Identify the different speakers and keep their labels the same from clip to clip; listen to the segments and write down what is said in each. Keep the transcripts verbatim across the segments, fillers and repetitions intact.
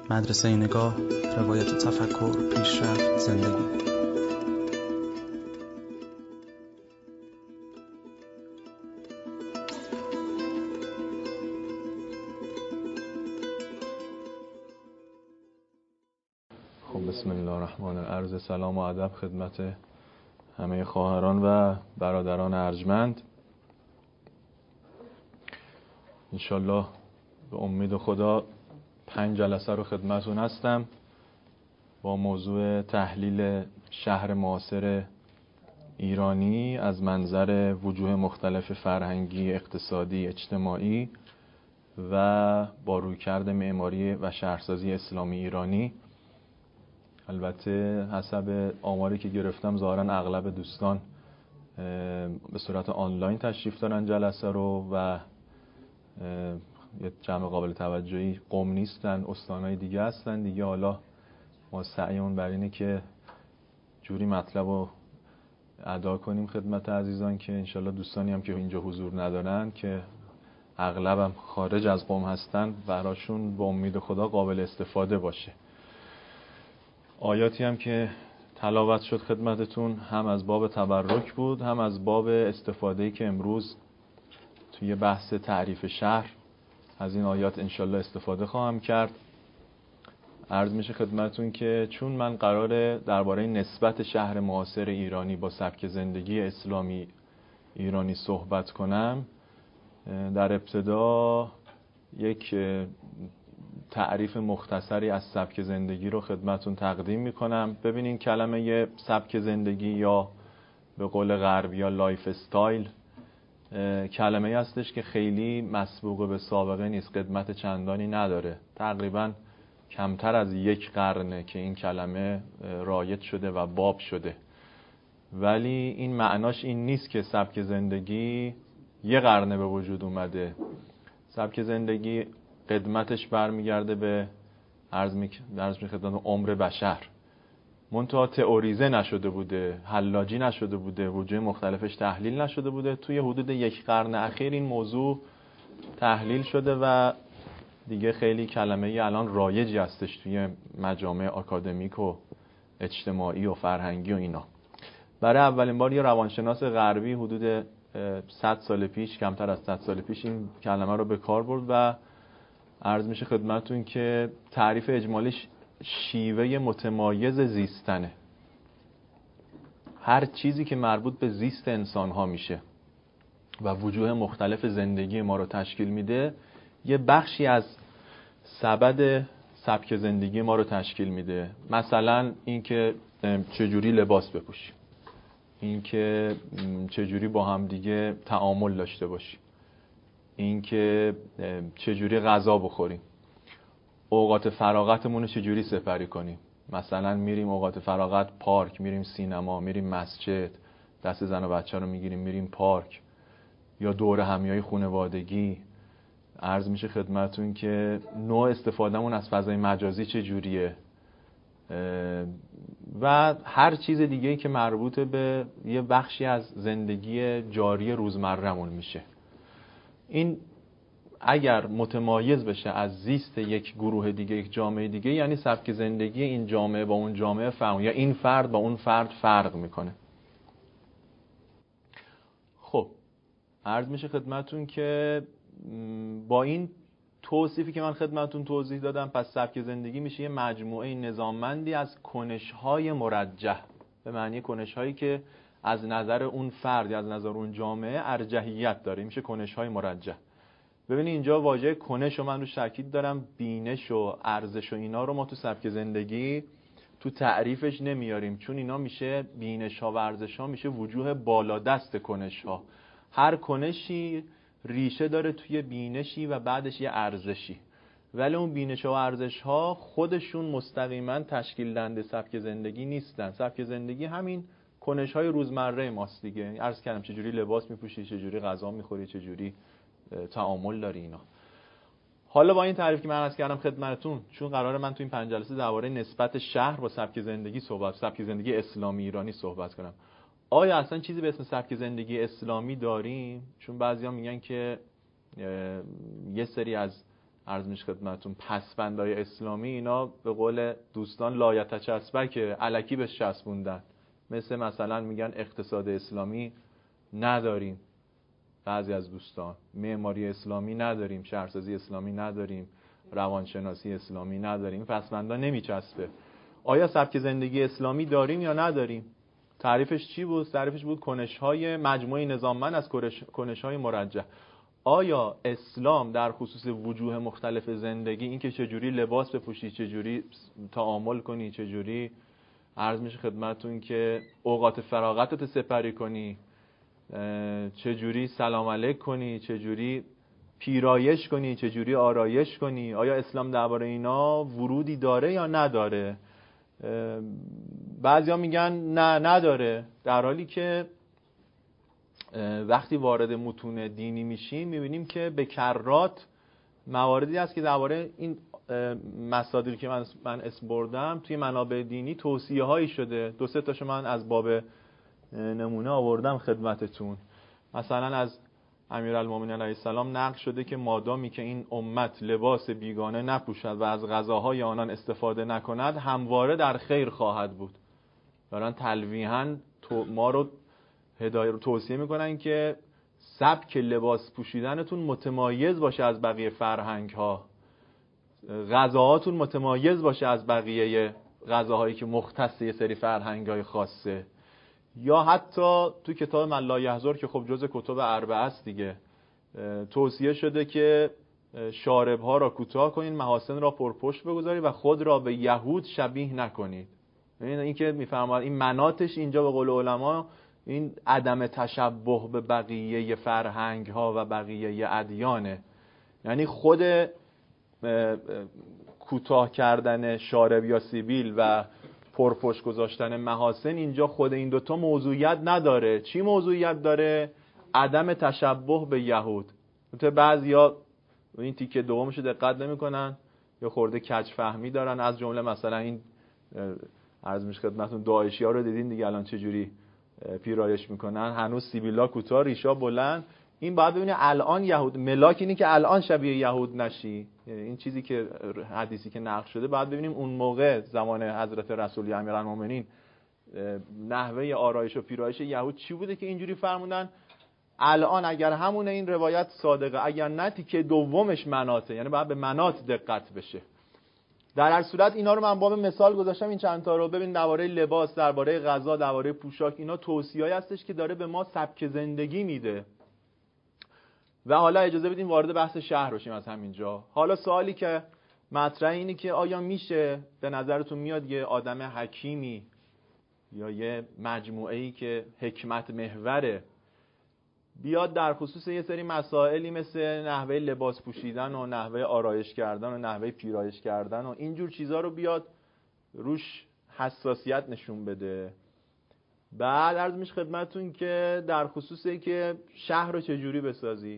Speaker 1: مدرسه نگاه، روایت تفکر، پیشرفت، زندگی.
Speaker 2: خب بسم الله الرحمن الرحیم. عرض سلام و ادب خدمت همه خواهران و برادران ارجمند. انشالله به امید خدا پنج جلسه رو خدمتون هستم با موضوع تحلیل شهر معاصر ایرانی از منظر وجوه مختلف فرهنگی، اقتصادی، اجتماعی و با رویکرد معماری و شهرسازی اسلامی ایرانی. البته حسب آماری که گرفتم ظاهراً اغلب دوستان به صورت آنلاین تشریف دارن جلسه رو و یه جمع قابل توجهی قم نیستن، استانهای دیگه هستن دیگه. حالا ما سعیمون بر اینه که جوری مطلب رو ادا کنیم خدمت عزیزان که انشالله دوستانی هم که اینجا حضور ندارن که اغلبم خارج از قم هستن براشون به امید خدا قابل استفاده باشه. آیاتی هم که تلاوت شد خدمتتون هم از باب تبرک بود، هم از باب استفاده‌ای که امروز توی بحث تعریف شهر از این آیات انشالله استفاده خواهم کرد. عرض میشه خدمتتون که چون من قراره درباره نسبت شهر معاصر ایرانی با سبک زندگی اسلامی ایرانی صحبت کنم، در ابتدا یک تعریف مختصری از سبک زندگی رو خدمتتون تقدیم میکنم. ببینین کلمه سبک زندگی یا به قول غربی یا لایف استایل کلمه هستش که خیلی مسبوق به سابقه نیست، قدمت چندانی نداره. تقریبا کمتر از یک قرنه که این کلمه رایج شده و باب شده، ولی این معناش این نیست که سبک زندگی یه قرنه به وجود اومده. سبک زندگی قدمتش برمیگرده به عرض می‌خدمتتون عمر بشر، منتها تئوریزه نشده بوده، حلاجی نشده بوده، وجوه مختلفش تحلیل نشده بوده. توی حدود یک قرن اخیر این موضوع تحلیل شده و دیگه خیلی کلمه ای الان رایجی هستش توی مجامع آکادمیک و اجتماعی و فرهنگی و اینا. برای اولین بار یه روانشناس غربی حدود صد سال پیش، کمتر از صد سال پیش این کلمه رو به کار برد و عرض میشه خدمتتون که تعریف اجمالیش شیوه متمایز زیستنه. هر چیزی که مربوط به زیست انسان ها میشه و وجوه مختلف زندگی ما رو تشکیل میده، یه بخشی از سبد سبک زندگی ما رو تشکیل میده. مثلا اینکه چجوری لباس بپوشیم، اینکه چجوری با هم دیگه تعامل داشته باشیم، اینکه چجوری غذا بخوریم، اوقات فراغتمون رو چجوری سپری کنیم. مثلا میریم اوقات فراغت پارک، میریم سینما، میریم مسجد، دست زن و بچه رو میگیریم میریم پارک، یا دور همیای خانوادگی. عرض میشه خدمتون که نوع استفادهمون از فضای مجازی چجوریه و هر چیز دیگه‌ای که مربوط به یه بخشی از زندگی جاری روزمره‌مون میشه. این اگر متمایز بشه از زیست یک گروه دیگه، یک جامعه دیگه، یعنی سبک زندگی این جامعه با اون جامعه فرق، یا این فرد با اون فرد فرق میکنه. خب عرض میشه خدمتون که با این توصیفی که من خدمتون توضیح دادم، پس سبک زندگی میشه یه مجموعه نظاممندی از کنش‌های مرجح، به معنی کنش‌هایی که از نظر اون فرد یا از نظر اون جامعه ارجحیت داره، میشه کنش‌های مرجح. ببینید اینجا واژه کنش رو من روش تاکید دارم. بینش و ارزش و اینا رو ما تو سبک زندگی تو تعریفش نمیاریم، چون اینا میشه بینش ها و ارزش ها میشه وجوه بالادست کنش ها. هر کنشی ریشه داره توی بینشی و بعدش یه ارزشی، ولی اون بینش ها و ارزش ها خودشون مستقیما تشکیل دهنده سبک زندگی نیستن. سبک زندگی همین کنش های روزمره ماست دیگه. عرض کردم چجوری لباس میپوشی، چجوری غذا میخوری، چجوری تعامل داری اینا. حالا با این تعریف که من عرض کردم خدمتتون، چون قراره من تو این پنج جلسه درباره نسبت شهر با سبک زندگی صحبت، سبک زندگی اسلامی ایرانی صحبت کنم. آیا اصلا چیزی به اسم سبک زندگی اسلامی داریم؟ چون بعضیا میگن که یه سری از عرض میشه خدمتتون پسوندهای اسلامی اینا به قول دوستان لایتچسبکه، الکی بهش چسبوندن. مثل مثلا میگن اقتصاد اسلامی نداریم، بعضی از دوستان معماری اسلامی نداریم، شهرسازی اسلامی نداریم، روانشناسی اسلامی نداریم. پسوندا نمیچسبه. آیا سبک زندگی اسلامی داریم یا نداریم؟ تعریفش چی بود؟ تعریفش بود کنش‌های مجموعه نظاممند از کنش‌های مرجح. آیا اسلام در خصوص وجوه مختلف زندگی، این که چجوری لباس بپوشی، چجوری تعامل کنی، چجوری عرض میشه خدمتتون که اوقات فراغتت سپری کنی، چجوری سلام علیک کنی، چجوری پیرایش کنی، چجوری آرایش کنی، آیا اسلام درباره اینا ورودی داره یا نداره؟ بعضیا میگن نه نداره، در حالی که وقتی وارد متون دینی میشیم میبینیم که به کرات مواردی هست که درباره این مصادیری که من من اسم بردم توی منابع دینی توصیه هایی شده. دو سه تاشو من از باب نمونه آوردم خدمتتون. مثلا از امیرالمومنین علیه السلام نقل شده که مادامی که این امت لباس بیگانه نپوشد و از غذاهای آنان استفاده نکند همواره در خیر خواهد بود. دارن تلویحاً ما رو هدایت رو توصیه میکنن که سبک لباس پوشیدنتون متمایز باشه از بقیه فرهنگ ها، غذاهاتون متمایز باشه از بقیه غذاهایی که مختص یه سری فرهنگ های خاصه. یا حتی تو کتاب من لا یحضر که خب جز کتب اربعه است دیگه، توصیه شده که شارب ها را کوتاه کنید، محاسن را پرپشت بگذارید و خود را به یهود شبیه نکنید. این این که میفهمید این مناطش اینجا به قول علما این عدم تشبه به بقیه فرهنگ ها و بقیه ادیانه. یعنی خود کوتاه کردن شارب یا سیبیل و پرپشت گذاشتن محاسن اینجا خود این دوتا موضوعیت نداره. چی موضوعیت داره؟ عدم تشبه به یهود. مثلا بعضیا این تیکه دومشو دقت نمی‌کنن یا خورده کج فهمی دارن، از جمله مثلا این عرض میشه خدمتتون داعشی‌ها رو دیدین دیگه الان چه جوری پیرایش میکنن، هنوز سیبیلا کوتاه، ریشا بلند. این باید ببینید الان یهود ملاک اینی که الان شبیه یهود نشی. یعنی این چیزی که حدیثی که نقل شده باید ببینیم اون موقع زمان حضرت رسول امیرالمومنین نحوه آرایش و پیرایش یهود چی بوده که اینجوری فرمودن. الان اگر همون این روایت صادقه، اگر نه تیکه دومش مناطه، یعنی باید به مناط دقت بشه. در هر صورت اینا رو من باب مثال گذاشتم، این چند تا رو ببین، درباره لباس، درباره غذا، درباره پوشاک، اینا توصیه‌ای هستش که داره به ما سبک زندگی میده. و حالا اجازه بدیم وارد بحث شهر بشیم از همینجا. حالا سوالی که مطرحه اینه که آیا میشه به نظرتون میاد یه آدم حکیمی یا یه مجموعه‌ای که حکمت محوره بیاد در خصوص یه سری مسائلی مثل نحوه لباس پوشیدن و نحوه آرایش کردن و نحوه پیرایش کردن و اینجور چیزا رو بیاد روش حساسیت نشون بده؟ بعد عرض میشه خدمتتون که در خصوص که شهر رو چجوری بسازی،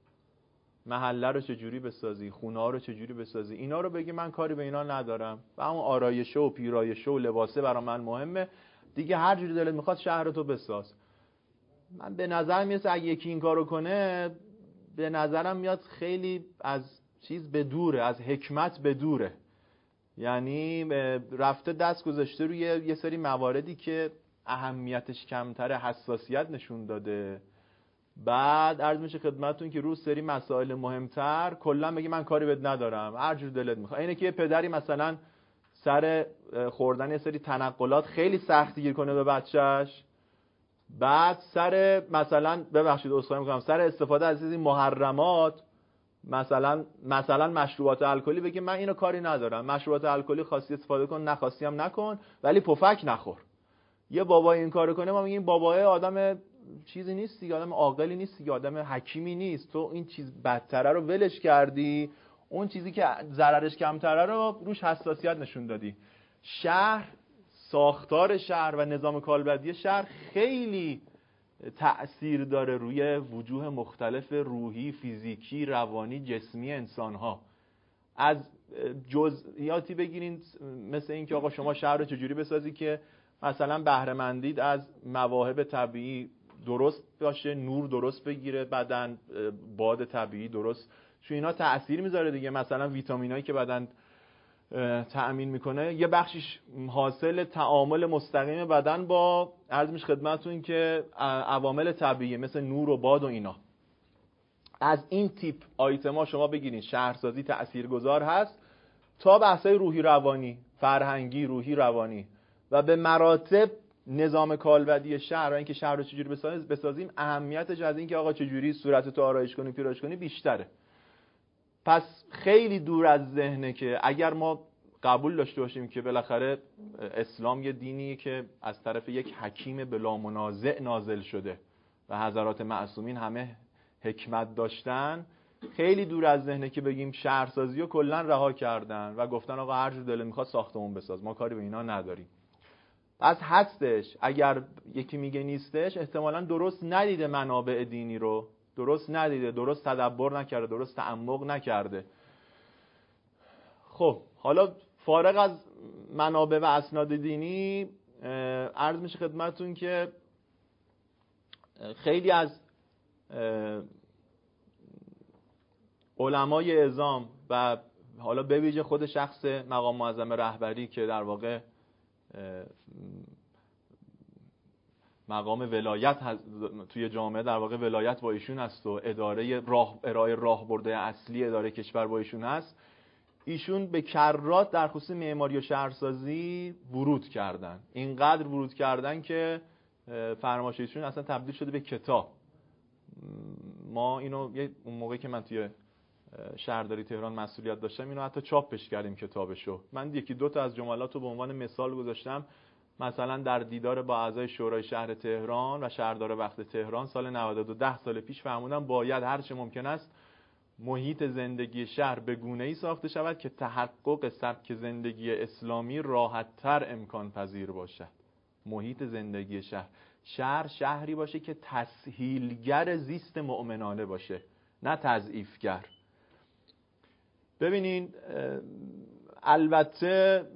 Speaker 2: محله رو چجوری بسازی، خونه ها رو چجوری بسازی، اینا رو بگی من کاری به اینا ندارم و همون آرایشه و پیرایشه و لباسه برای من مهمه دیگه، هر جوری دلت میخواد شهرتو بساز. من به نظر میاد اگه یکی این کارو کنه به نظرم میاد خیلی از چیز به دوره، از حکمت به دوره. یعنی رفته دست گذاشته روی یه سری مواردی که اهمیتش کمتره، حساسیت نشون داده. بعد عرض میشه خدمتتون که رو سری مسائل مهمتر کلا بگی من کاری بهت ندارم، هر جور دلت میخواد. اینه که یه پدری مثلا سر خوردن یه سری تنقلات خیلی سختی گیر کنه به بچهش، بعد سر مثلا ببخشید عذرخواهی میکنم سر استفاده از این محرمات مثلا مثلا مشروبات الکلی بگه من اینو کاری ندارم، مشروبات الکلی خواستی استفاده کن نخواستی هم نکن ولی پفک نخور. یه بابای این کارو کنه ما میگیم بابای آدم چیزی نیست دیگه، آدم عاقلی نیست دیگه، آدم حکیمی نیست. تو این چیز بدتره رو ولش کردی، اون چیزی که ضررش کمتره رو روش حساسیت نشون دادی. شهر، ساختار شهر و نظام کالبدی شهر خیلی تأثیر داره روی وجوه مختلف روحی، فیزیکی، روانی، جسمی انسان‌ها. از جزئیاتی بگیرین مثل این که آقا شما شهر رو چجوری بسازی که مثلا بهره مندید از مواهب طبیعی درست باشه، نور درست بگیره، بدن باد طبیعی درست چون اینا تأثیر میذاره دیگه. مثلا ویتامینایی که بدن تأمین میکنه یه بخشش حاصل تعامل مستقیم بدن با عرض میشه خدمتتون که عوامل طبیعی مثل نور و باد و اینا. از این تیپ آیتما شما بگیرین شهرسازی تاثیرگذار هست تا بحثای روحی روانی، فرهنگی، روحی روانی و به مراتب نظام کالبدی شهر و اینکه شهر رو چجوری بسازیم اهمیتش از اینکه آقا چجوری صورتتو آرایش کنی پیرایش کنی بیشتره. پس خیلی دور از ذهنه که اگر ما قبول داشته باشیم که بالاخره اسلام یه دینیه که از طرف یک حکیم بلا منازع نازل شده و حضرات معصومین همه حکمت داشتن، خیلی دور از ذهنه که بگیم شهرسازی رو کلا رها کردن و گفتن آقا هر جور دلت میخواد ساختمون بساز، ما کاری به اینا نداریم. پس هستش، اگر یکی میگه نیستش احتمالاً درست ندیده منابع دینی رو، درست ندیده، درست تدبر نکرده، درست تعمق نکرده. خب حالا فارغ از منابع و اسناد دینی عرض میشه خدمتتون که خیلی از علمای اعظام و حالا به ویژه خود شخص مقام معظم رهبری که در واقع مقام ولایت توی جامعه در واقع ولایت با ایشون هست و اداره راه ارائه راهبرد اصلی اداره کشور با ایشون هست، ایشون به کرات در خصوص معماری و شهرسازی ورود کردن. اینقدر ورود کردن که فرمایش ایشون اصلا تبدیل شده به کتاب. ما اینو اون موقعی که من توی شهرداری تهران مسئولیت داشتم اینو حتی چاپش کردیم کتابشو. من یکی دو تا از جملاتو به عنوان مثال گذاشتم. مثلا در دیدار با اعضای شورای شهر تهران و شهردار وقت تهران سال نود و دو، ده سال پیش فرمودم باید هر چه ممکن است محیط زندگی شهر به گونه‌ای ساخته شود که تحقق سبک زندگی اسلامی راحت‌تر امکان پذیر باشد. محیط زندگی شهر، شهر شهری باشه که تسهیلگر زیست مؤمنانه باشه، نه تضعیفگر. ببینین البته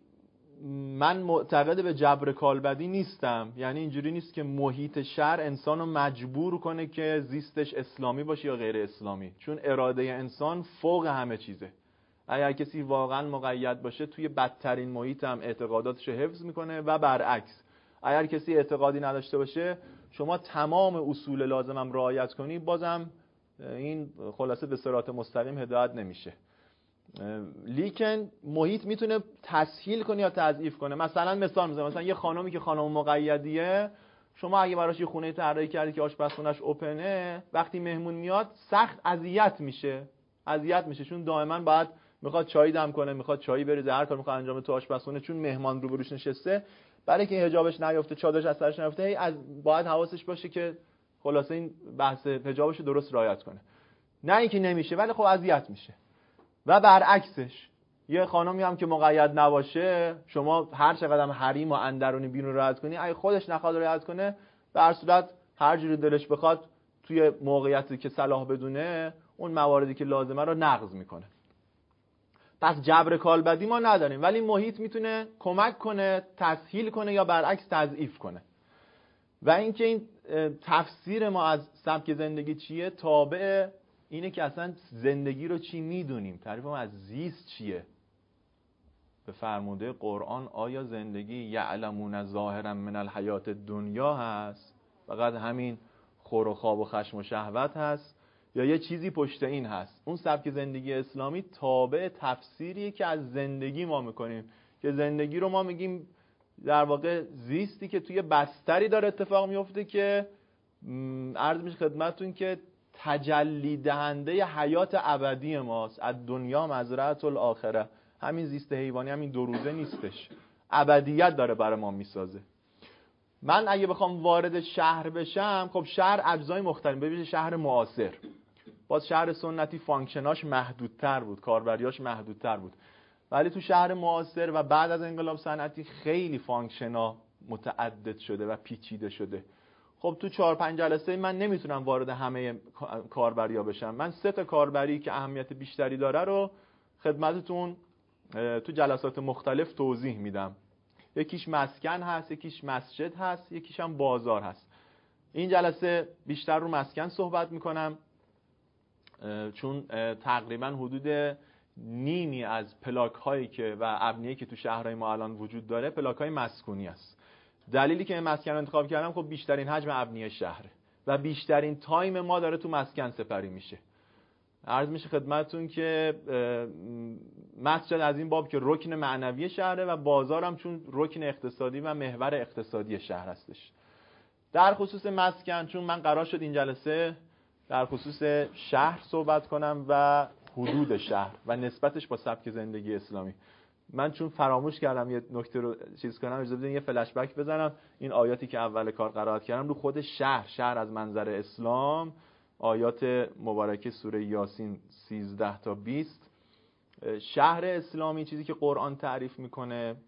Speaker 2: من معتقد به جبر کالبدی نیستم، یعنی اینجوری نیست که محیط شهر انسانو مجبور کنه که زیستش اسلامی باشه یا غیر اسلامی، چون اراده انسان فوق همه چیزه. اگر کسی واقعا مقید باشه توی بدترین محیط هم اعتقاداتشو حفظ میکنه و برعکس. اگر کسی اعتقادی نداشته باشه شما تمام اصول لازمم رعایت کنی بازم این خلاصه به صراط مستقیم هدایت نمیشه. لیکن محیط میتونه تسهیل کنه یا تضعیف کنه. مثلا مثال میزنم، مثلا یه خانمی که خانم مقیدیه، شما اگه براش یه خونه طراحی کردی که آشپزخونه‌اش اوپنه، وقتی مهمون میاد سخت اذیت میشه اذیت میشه چون دائما باید میخواد چای دم کنه، میخواد چای بریزه، هر کار میخواد انجام تو آشپزخونه، چون مهمان رو بروش نشسته، برای که حجابش نیفته، چادرش از سرش نیفته، از باید حواسش باشه که خلاصه این بحث حجابش رو درست رعایت کنه. نه اینکه نمیشه، ولی خب اذیت میشه. و برعکسش یه خانمی هم که مقید نباشه، شما هر چقدر هم حریم و اندرونی بیرون رعایت کنی، اگه خودش نخواد رعایت کنه، به هر صورت هر جوری دلش بخواد توی موقعیتی که صلاح بدونه اون مواردی که لازمه رو نقض میکنه. پس جبر کالبدی ما نداریم، ولی محیط میتونه کمک کنه، تسهیل کنه یا برعکس تضعیف کنه. و اینکه این تفسیر ما از سبک زندگی چیه تابع اینه که اصلا زندگی رو چی میدونیم، تعریف ما از زیست چیه. به فرموده قرآن آیا زندگی یعلمون ظاهرا من الحیات دنیا هست، فقط همین خور و خواب و خشم و شهوت هست، یا یه چیزی پشت این هست؟ اون سبک زندگی اسلامی تابع تفسیریه که از زندگی ما میکنیم، که زندگی رو ما میگیم در واقع زیستی که توی بستری داره اتفاق میفته که عرض میشه خدمتتون که تجلی دهنده حیات ابدی ماست. از دنیا مزرعه الاخره، همین زیست حیوانی، همین دو روزه نیستش، ابدیت داره برای ما میسازه. من اگه بخوام وارد شهر بشم، خب شهر اجزای مختلف، ببینید شهر معاصر، باز شهر سنتی فانکشناش محدودتر بود، کاربریاش محدودتر بود، ولی تو شهر معاصر و بعد از انقلاب صنعتی خیلی فانکشنا متعدد شده و پیچیده شده. خب تو چهار پنج جلسه من نمیتونم وارد همه کاربریا بشم. من سه تا کاربری که اهمیت بیشتری داره رو خدمتتون تو جلسات مختلف توضیح میدم. یکیش مسکن هست، یکیش مسجد هست، یکیش هم بازار هست. این جلسه بیشتر رو مسکن صحبت میکنم چون تقریبا حدود نیمی از پلاک هایی که و ابنیه‌ای که تو شهرهای ما الان وجود داره پلاک های مسکونی است. دلیلی که این مسکن رو انتخاب کردم خب بیشترین حجم ابنیه شهره و بیشترین تایم ما داره تو مسکن سپری میشه. عرض میشه خدمتتون که مسجد از این باب که رکن معنوی شهره و بازارم چون رکن اقتصادی و محور اقتصادی شهر هستش. در خصوص مسکن، چون من قرار شد این جلسه در خصوص شهر صحبت کنم و حدود شهر و نسبتش با سبک زندگی اسلامی، من چون فراموش کردم یه نکته رو چیز کنم، اجازه بدین یه فلش بک بزنم. این آیاتی که اول کار قرائت کردم رو خود شهر، شهر از منظر اسلام، آیات مبارکه سوره یاسین سیزده تا بیست. شهر اسلامی چیزی که قرآن تعریف میکنه،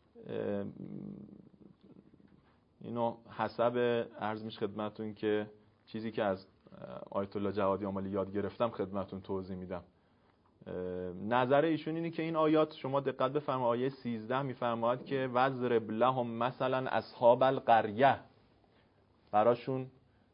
Speaker 2: اینو حسب عرض میشه خدمتتون که چیزی که از آیت الله جوادی آملی یاد گرفتم خدمتتون توضیح میدم. نظر ایشون اینه که این آیات، شما دقت بفرمایید، آیه سیزده میفرماید که وضرب لهم مثلا اصحاب القریه، براشون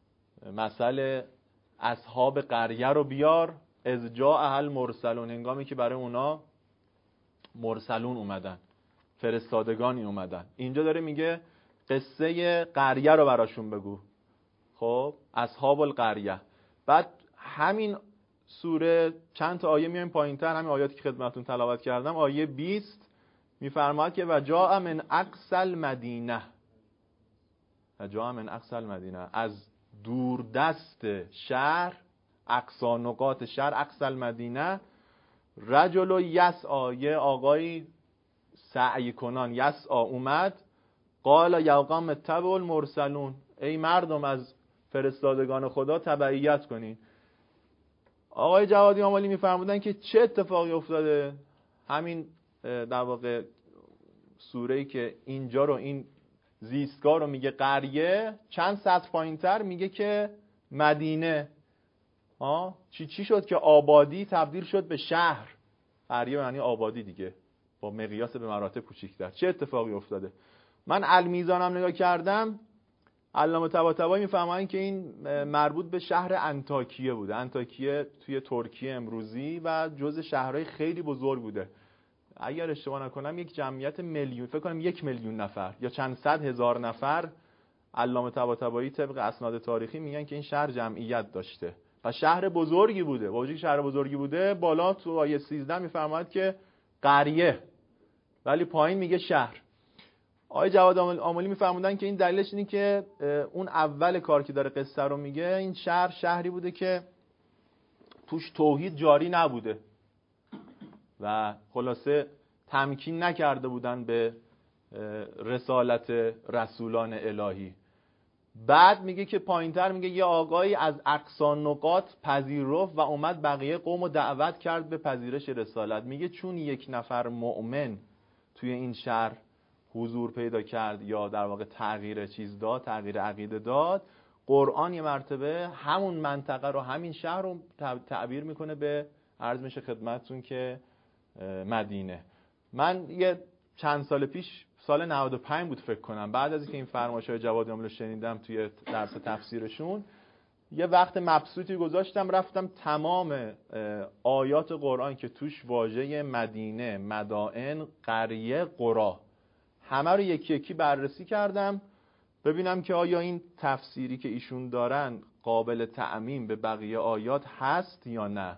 Speaker 2: مثل اصحاب قریه رو بیار، از جاء اهل مرسلون، هنگامی که برای اونا مرسلون اومدن، فرستادگانی اومدن. اینجا داره میگه قصه قریه رو براشون بگو. خب اصحاب القریه. بعد همین سوره چند تا آیه میایم پایینتر، همین آیاتی که خدمتتون تلاوت کردم، آیه بیست میفرماید که و جاء من اقصی المدینه، و جاء من اقصی المدینه، از دور دست شهر، اقصا نقاط شهر، اقصی المدینه، رجل یسعی، یه آقای سعی کنان، یسعی اومد، قال یا قوم اتبعوا المرسلون، ای مردم از فرستادگان خدا تبعیت کنین. آقای جوادی آملی میفرمودن که چه اتفاقی افتاده؟ همین در واقع سوره‌ای که اینجا رو، این زیستگاه رو میگه قریه، چند سطر پایینتر میگه که مدینه. ها چی چی شد که آبادی تبدیل شد به شهر؟ قریه یعنی آبادی دیگه، با مقیاس به مراتب کوچیک‌تر. چه اتفاقی افتاده؟ من المیزانم نگاه کردم، علامه طباطبایی میفهمن که این مربوط به شهر انطاکیه بوده. انطاکیه توی ترکیه امروزی و جزء شهرهای خیلی بزرگ بوده. اگر اشتباه نکنم یک جمعیت میلیون، فکر کنم یک میلیون نفر یا چند صد هزار نفر، علامه طباطبایی طبق اسناد تاریخی میگن که این شهر جمعیت داشته و شهر بزرگی بوده. با وجودی که شهر بزرگی بوده، بالا تو آیه سیزده میفرماید که قریه، ولی پایین میگه شهر. آقای جواد آملی میفرمودن که این دلیلش اینه که اون اول کار که داره قصه رو میگه، این شهر شهری بوده که توش توحید جاری نبوده و خلاصه تمکین نکرده بودن به رسالت رسولان الهی. بعد میگه که پایینتر میگه یه آقایی از اقصی نقاط پذیرفت و اومد بقیه قوم رو دعوت کرد به پذیرش رسالت. میگه چون یک نفر مؤمن توی این شهر حضور پیدا کرد یا در واقع تغییر چیز داد، تغییر عقیده داد، قرآن یه مرتبه همون منطقه رو، همین شهر رو تعبیر میکنه به، عرض میشه خدمتتون که مدینه. من یه چند سال پیش، سال نود و پنج بود فکر کنم، بعد از اینکه این فرمایش‌های جواد آملی رو شنیدم توی درس تفسیرشون، یه وقت مبسوطی گذاشتم رفتم تمام آیات قرآن که توش واژه مدینه، مدائن، قریه، قرا، همه رو یکی یکی بررسی کردم ببینم که آیا این تفسیری که ایشون دارن قابل تعمیم به بقیه آیات هست یا نه.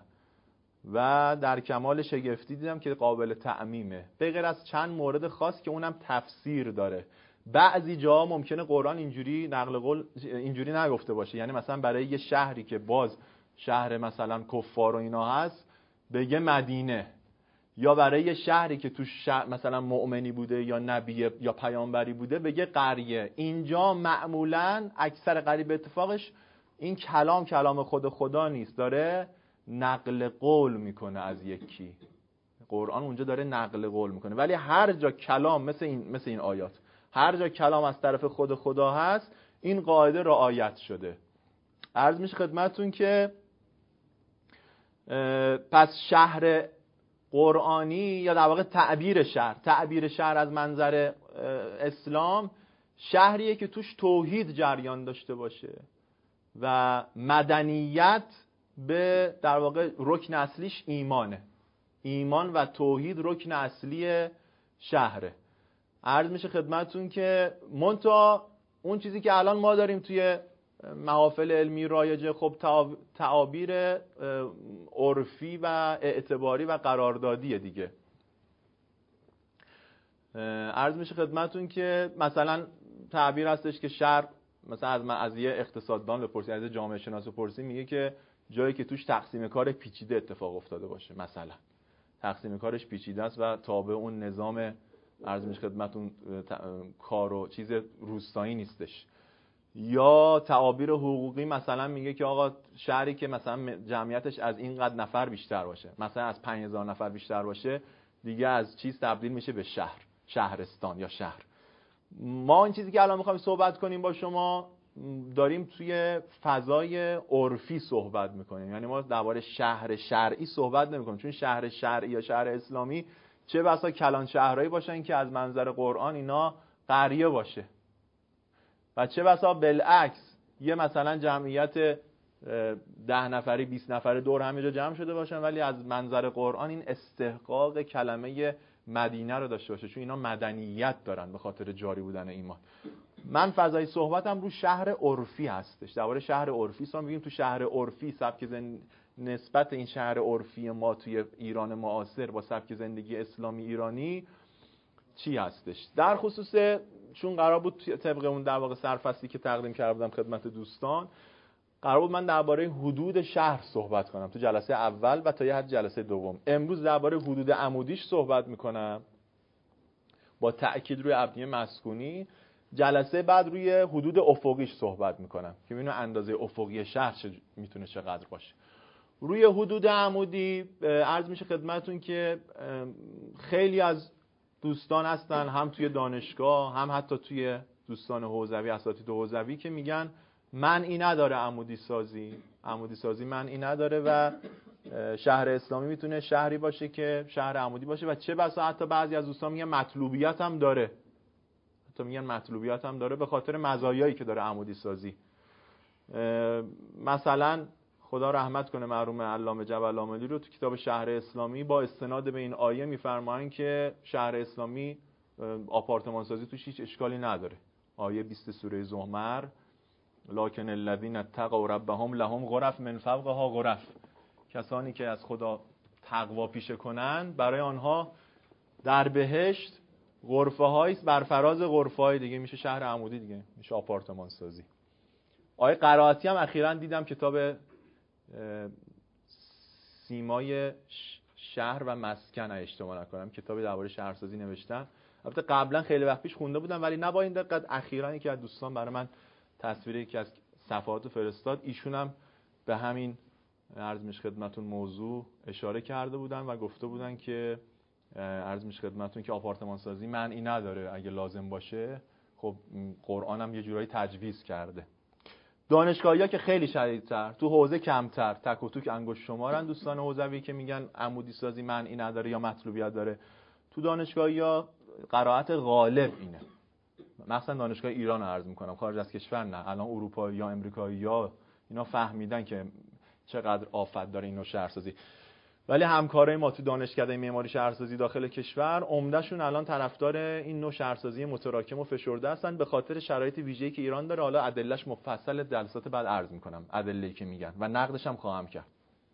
Speaker 2: و در کمال شگفتی دیدم که قابل تعمیمه، به غیر از چند مورد خاص که اونم تفسیر داره. بعضی جاها ممکنه قرآن اینجوری نقل قول اینجوری نگفته باشه، یعنی مثلا برای یه شهری که باز شهر مثلا کفار و اینا هست بگه مدینه، یا برای یه شهری که تو شهر مثلا مؤمنی بوده یا نبی یا پیامبری بوده بگه قریه. اینجا معمولا اکثر قریب اتفاقش این کلام کلام خود خدا نیست، داره نقل قول میکنه از یکی. قرآن اونجا داره نقل قول میکنه، ولی هر جا کلام مثل این مثل این آیات، هر جا کلام از طرف خود خدا هست، این قاعده رعایت شده. عرض میشه خدمتتون که پس شهر قرآنی یا در واقع تعبیر شهر، تعبیر شهر از منظر اسلام، شهریه که توش توحید جریان داشته باشه و مدنیت به در واقع رکن اصلیش ایمانه. ایمان و توحید رکن اصلی شهره. عرض میشه خدمتتون که منتها اون چیزی که الان ما داریم توی محافل علمی رایجه، خب تعابیر عرفی و اعتباری و قراردادیه دیگه. عرض میشه خدمتتون که مثلا تعبیر هستش که شهر، مثلا از من از یه اقتصاددان بپرسی، از جامعه شناس بپرسی، میگه که جایی که توش تقسیم کار پیچیده اتفاق افتاده باشه، مثلا تقسیم کارش پیچیده است و تابع اون نظام عرض میشه خدمتتون کار و چیز روستایی نیستش. یا تعابیر حقوقی مثلا میگه که آقا شهری که مثلا جمعیتش از اینقدر نفر بیشتر باشه، مثلا از پنج هزار نفر بیشتر باشه، دیگه از چیز تبدیل میشه به شهر، شهرستان یا شهر. ما این چیزی که الان میخوایم صحبت کنیم با شما، داریم توی فضای عرفی صحبت میکنیم. یعنی ما درباره شهر شرعی صحبت نمیکنیم، چون شهر شرعی یا شهر اسلامی چه بسا کلان شهرهایی باشن که از منظر قرآن اینا قریه باشه، و چه بسا بالعکس یه مثلا جمعیت ده نفری بیست نفره دور هم جا جمع شده باشن، ولی از منظر قرآن این استحقاق کلمه مدینه رو داشته باشه، چون اینا مدنیت دارن به خاطر جاری بودن ایمان. من فضای صحبتم رو شهر عرفی هستش، درباره شهر عرفی سام بگیم تو شهر عرفی سبک زن... نسبت این شهر عرفی ما توی ایران معاصر با سبک زندگی اسلامی ایرانی چی هستش. در خصوص چون قرار بود طبق اون در واقع سرفصلی که تقدیم کرده بودم خدمت دوستان، قرار بود من درباره حدود شهر صحبت کنم تو جلسه اول و تا یه حد جلسه دوم. امروز درباره حدود عمودیش صحبت میکنم با تأکید روی ابنیه مسکونی. جلسه بعد روی حدود افقیش صحبت میکنم که ببینیم اندازه افقی شهر چه میتونه چقدر باشه. روی حدود عمودی عرض میشه خدمتتون که خیلی از دوستان هستن، هم توی دانشگاه هم حتی توی دوستان حوزوی، اساتید حوزوی، که میگن منعی نداره عمودی سازی، عمودی سازی منعی نداره و شهر اسلامی میتونه شهری باشه که شهر عمودی باشه، و چه بسا حتی بعضی از دوستان میگن مطلوبیت هم داره، حتی میگن مطلوبیت هم داره به خاطر مزایایی که داره عمودی سازی. مثلا خدا رحمت کنه مرحوم علامه جبل‌آملی رو تو کتاب شهر اسلامی با استناد به این آیه میفرمایند که شهر اسلامی آپارتمان سازی توش هیچ اشکالی نداره. آیه بیست سوره زمر، لکن الذین اتقوا ربهم لهم غرف من فوقها غرف، کسانی که از خدا تقوا پیشه کنن برای آنها در بهشت غرفه هایی بر فراز غرفه های دیگه، میشه شهر عمودی دیگه، میشه آپارتمان سازی. آیه قرائتی هم اخیراً دیدم کتاب سیمای شهر و مسکن اشتباه نکنم کتابی درباره شهرسازی نوشتن. البته قبلا خیلی وقت پیش خونده بودم ولی نه با این دقت. اخیراً یکی از دوستان برای من تصویری یکی از صفحات فرستاد، ایشون هم به همین عرض میشه خدمتتون موضوع اشاره کرده بودن و گفته بودن که عرض میشه خدمتتون که آپارتمان سازی معنی نداره، اگه لازم باشه خب قرآن هم یه جورایی تجویز کرده. دانشگاهی‌ها که خیلی شدیدتر، تو حوزه کمتر، تک و توک انگشت شمارن دوستان حوزوی که میگن عمودی سازی معنی نداره یا مطلوبیت داره. تو دانشگاهی‌ها قرائت غالب اینه، مثلا دانشگاه ایران عرض میکنم، خارج از کشور نه. الان اروپایی یا امریکایی یا اینا فهمیدن که چقدر آفت داره این نوع شهرسازی، ولی همکارای ما تو دانشکده معماری شهرسازی داخل کشور عمدهشون الان طرفدار این نوع شهرسازی متراکم و فشرده هستن به خاطر شرایط ویژه‌ای که ایران داره. حالا ادلهش مفصل جلسات بعد عرض میکنم، ادله‌ای که میگن و نقدش هم خواهم کرد.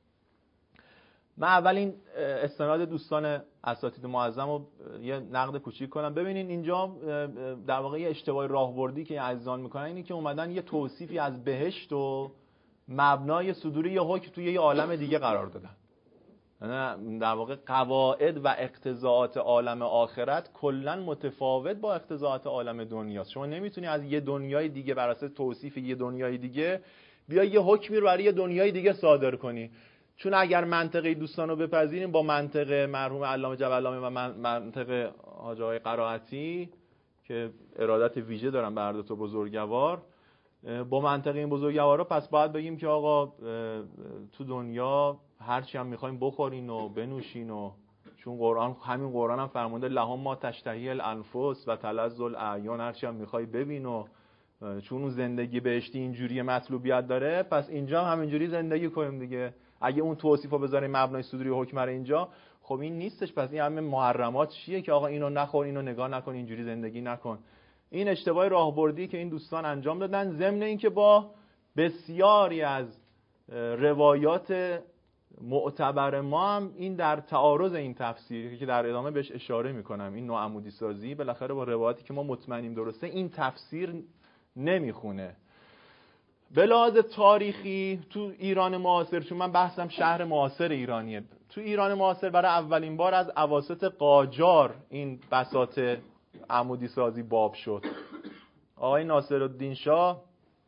Speaker 2: من اولین استناد دوستان اساتید معظم رو یه نقد کوچیک کنم. ببینین اینجا در واقع یه اشتباه راهبردی که عزیزان میکنن اینه که اومدن یه توصیفی از بهشت و مبنای صدور یه حکم توی یه عالم دیگه قرار دادن. در واقع قواعد و اقتضاعات عالم آخرت کلا متفاوت با اقتضاعات عالم دنیاست. شما نمیتونی از یه دنیای دیگه بر اساس توصیف یه دنیای دیگه بیا یه حکمی رو برای یه دنیای دیگه صادر کنی، چون اگر منطقه دوستان رو بپذیریم با منطقه مرحوم علامه جبل‌آملی و منطقه حاج آقای قرائتی که ارادت ویژه دارن به هر دو تا بزرگوار، با منطقه این بزرگوارا پس باید بگیم که آقا تو دنیا هر چی هم می‌خوایم بخورین و بنوشین، و چون قرآن همین قرآن هم فرموده لهم ما تشتهی الانفس و تلذ الاعیان، هر چی هم می‌خوای ببین و چون اون زندگی بهشتی اینجوری مطلوبیت داره، پس اینجا هم همینجوری زندگی کنیم دیگه. اگه اون توصیفو بذاریم مبنای صدوری حکم رو اینجا، خب این نیستش. پس این همه محرمات چیه که آقا اینو نخور، اینو نگاه نکن، اینجوری زندگی نکن. این اشتباه راهبردی که این دوستان انجام دادن، ضمن اینکه با بسیاری از روایات معتبر ما هم این در تعارض این تفسیر که در ادامه بهش اشاره میکنم، این نوع عمودی سازی بالاخره با روایاتی که ما مطمئنیم درسته این تفسیر نمیخونه. به لحاظ تاریخی تو ایران معاصر، چون من بحثم شهر معاصر ایرانیه، تو ایران معاصر برای اولین بار از اواسط قاجار این بساط عمودی سازی باب شد. آقای ناصرالدین شاه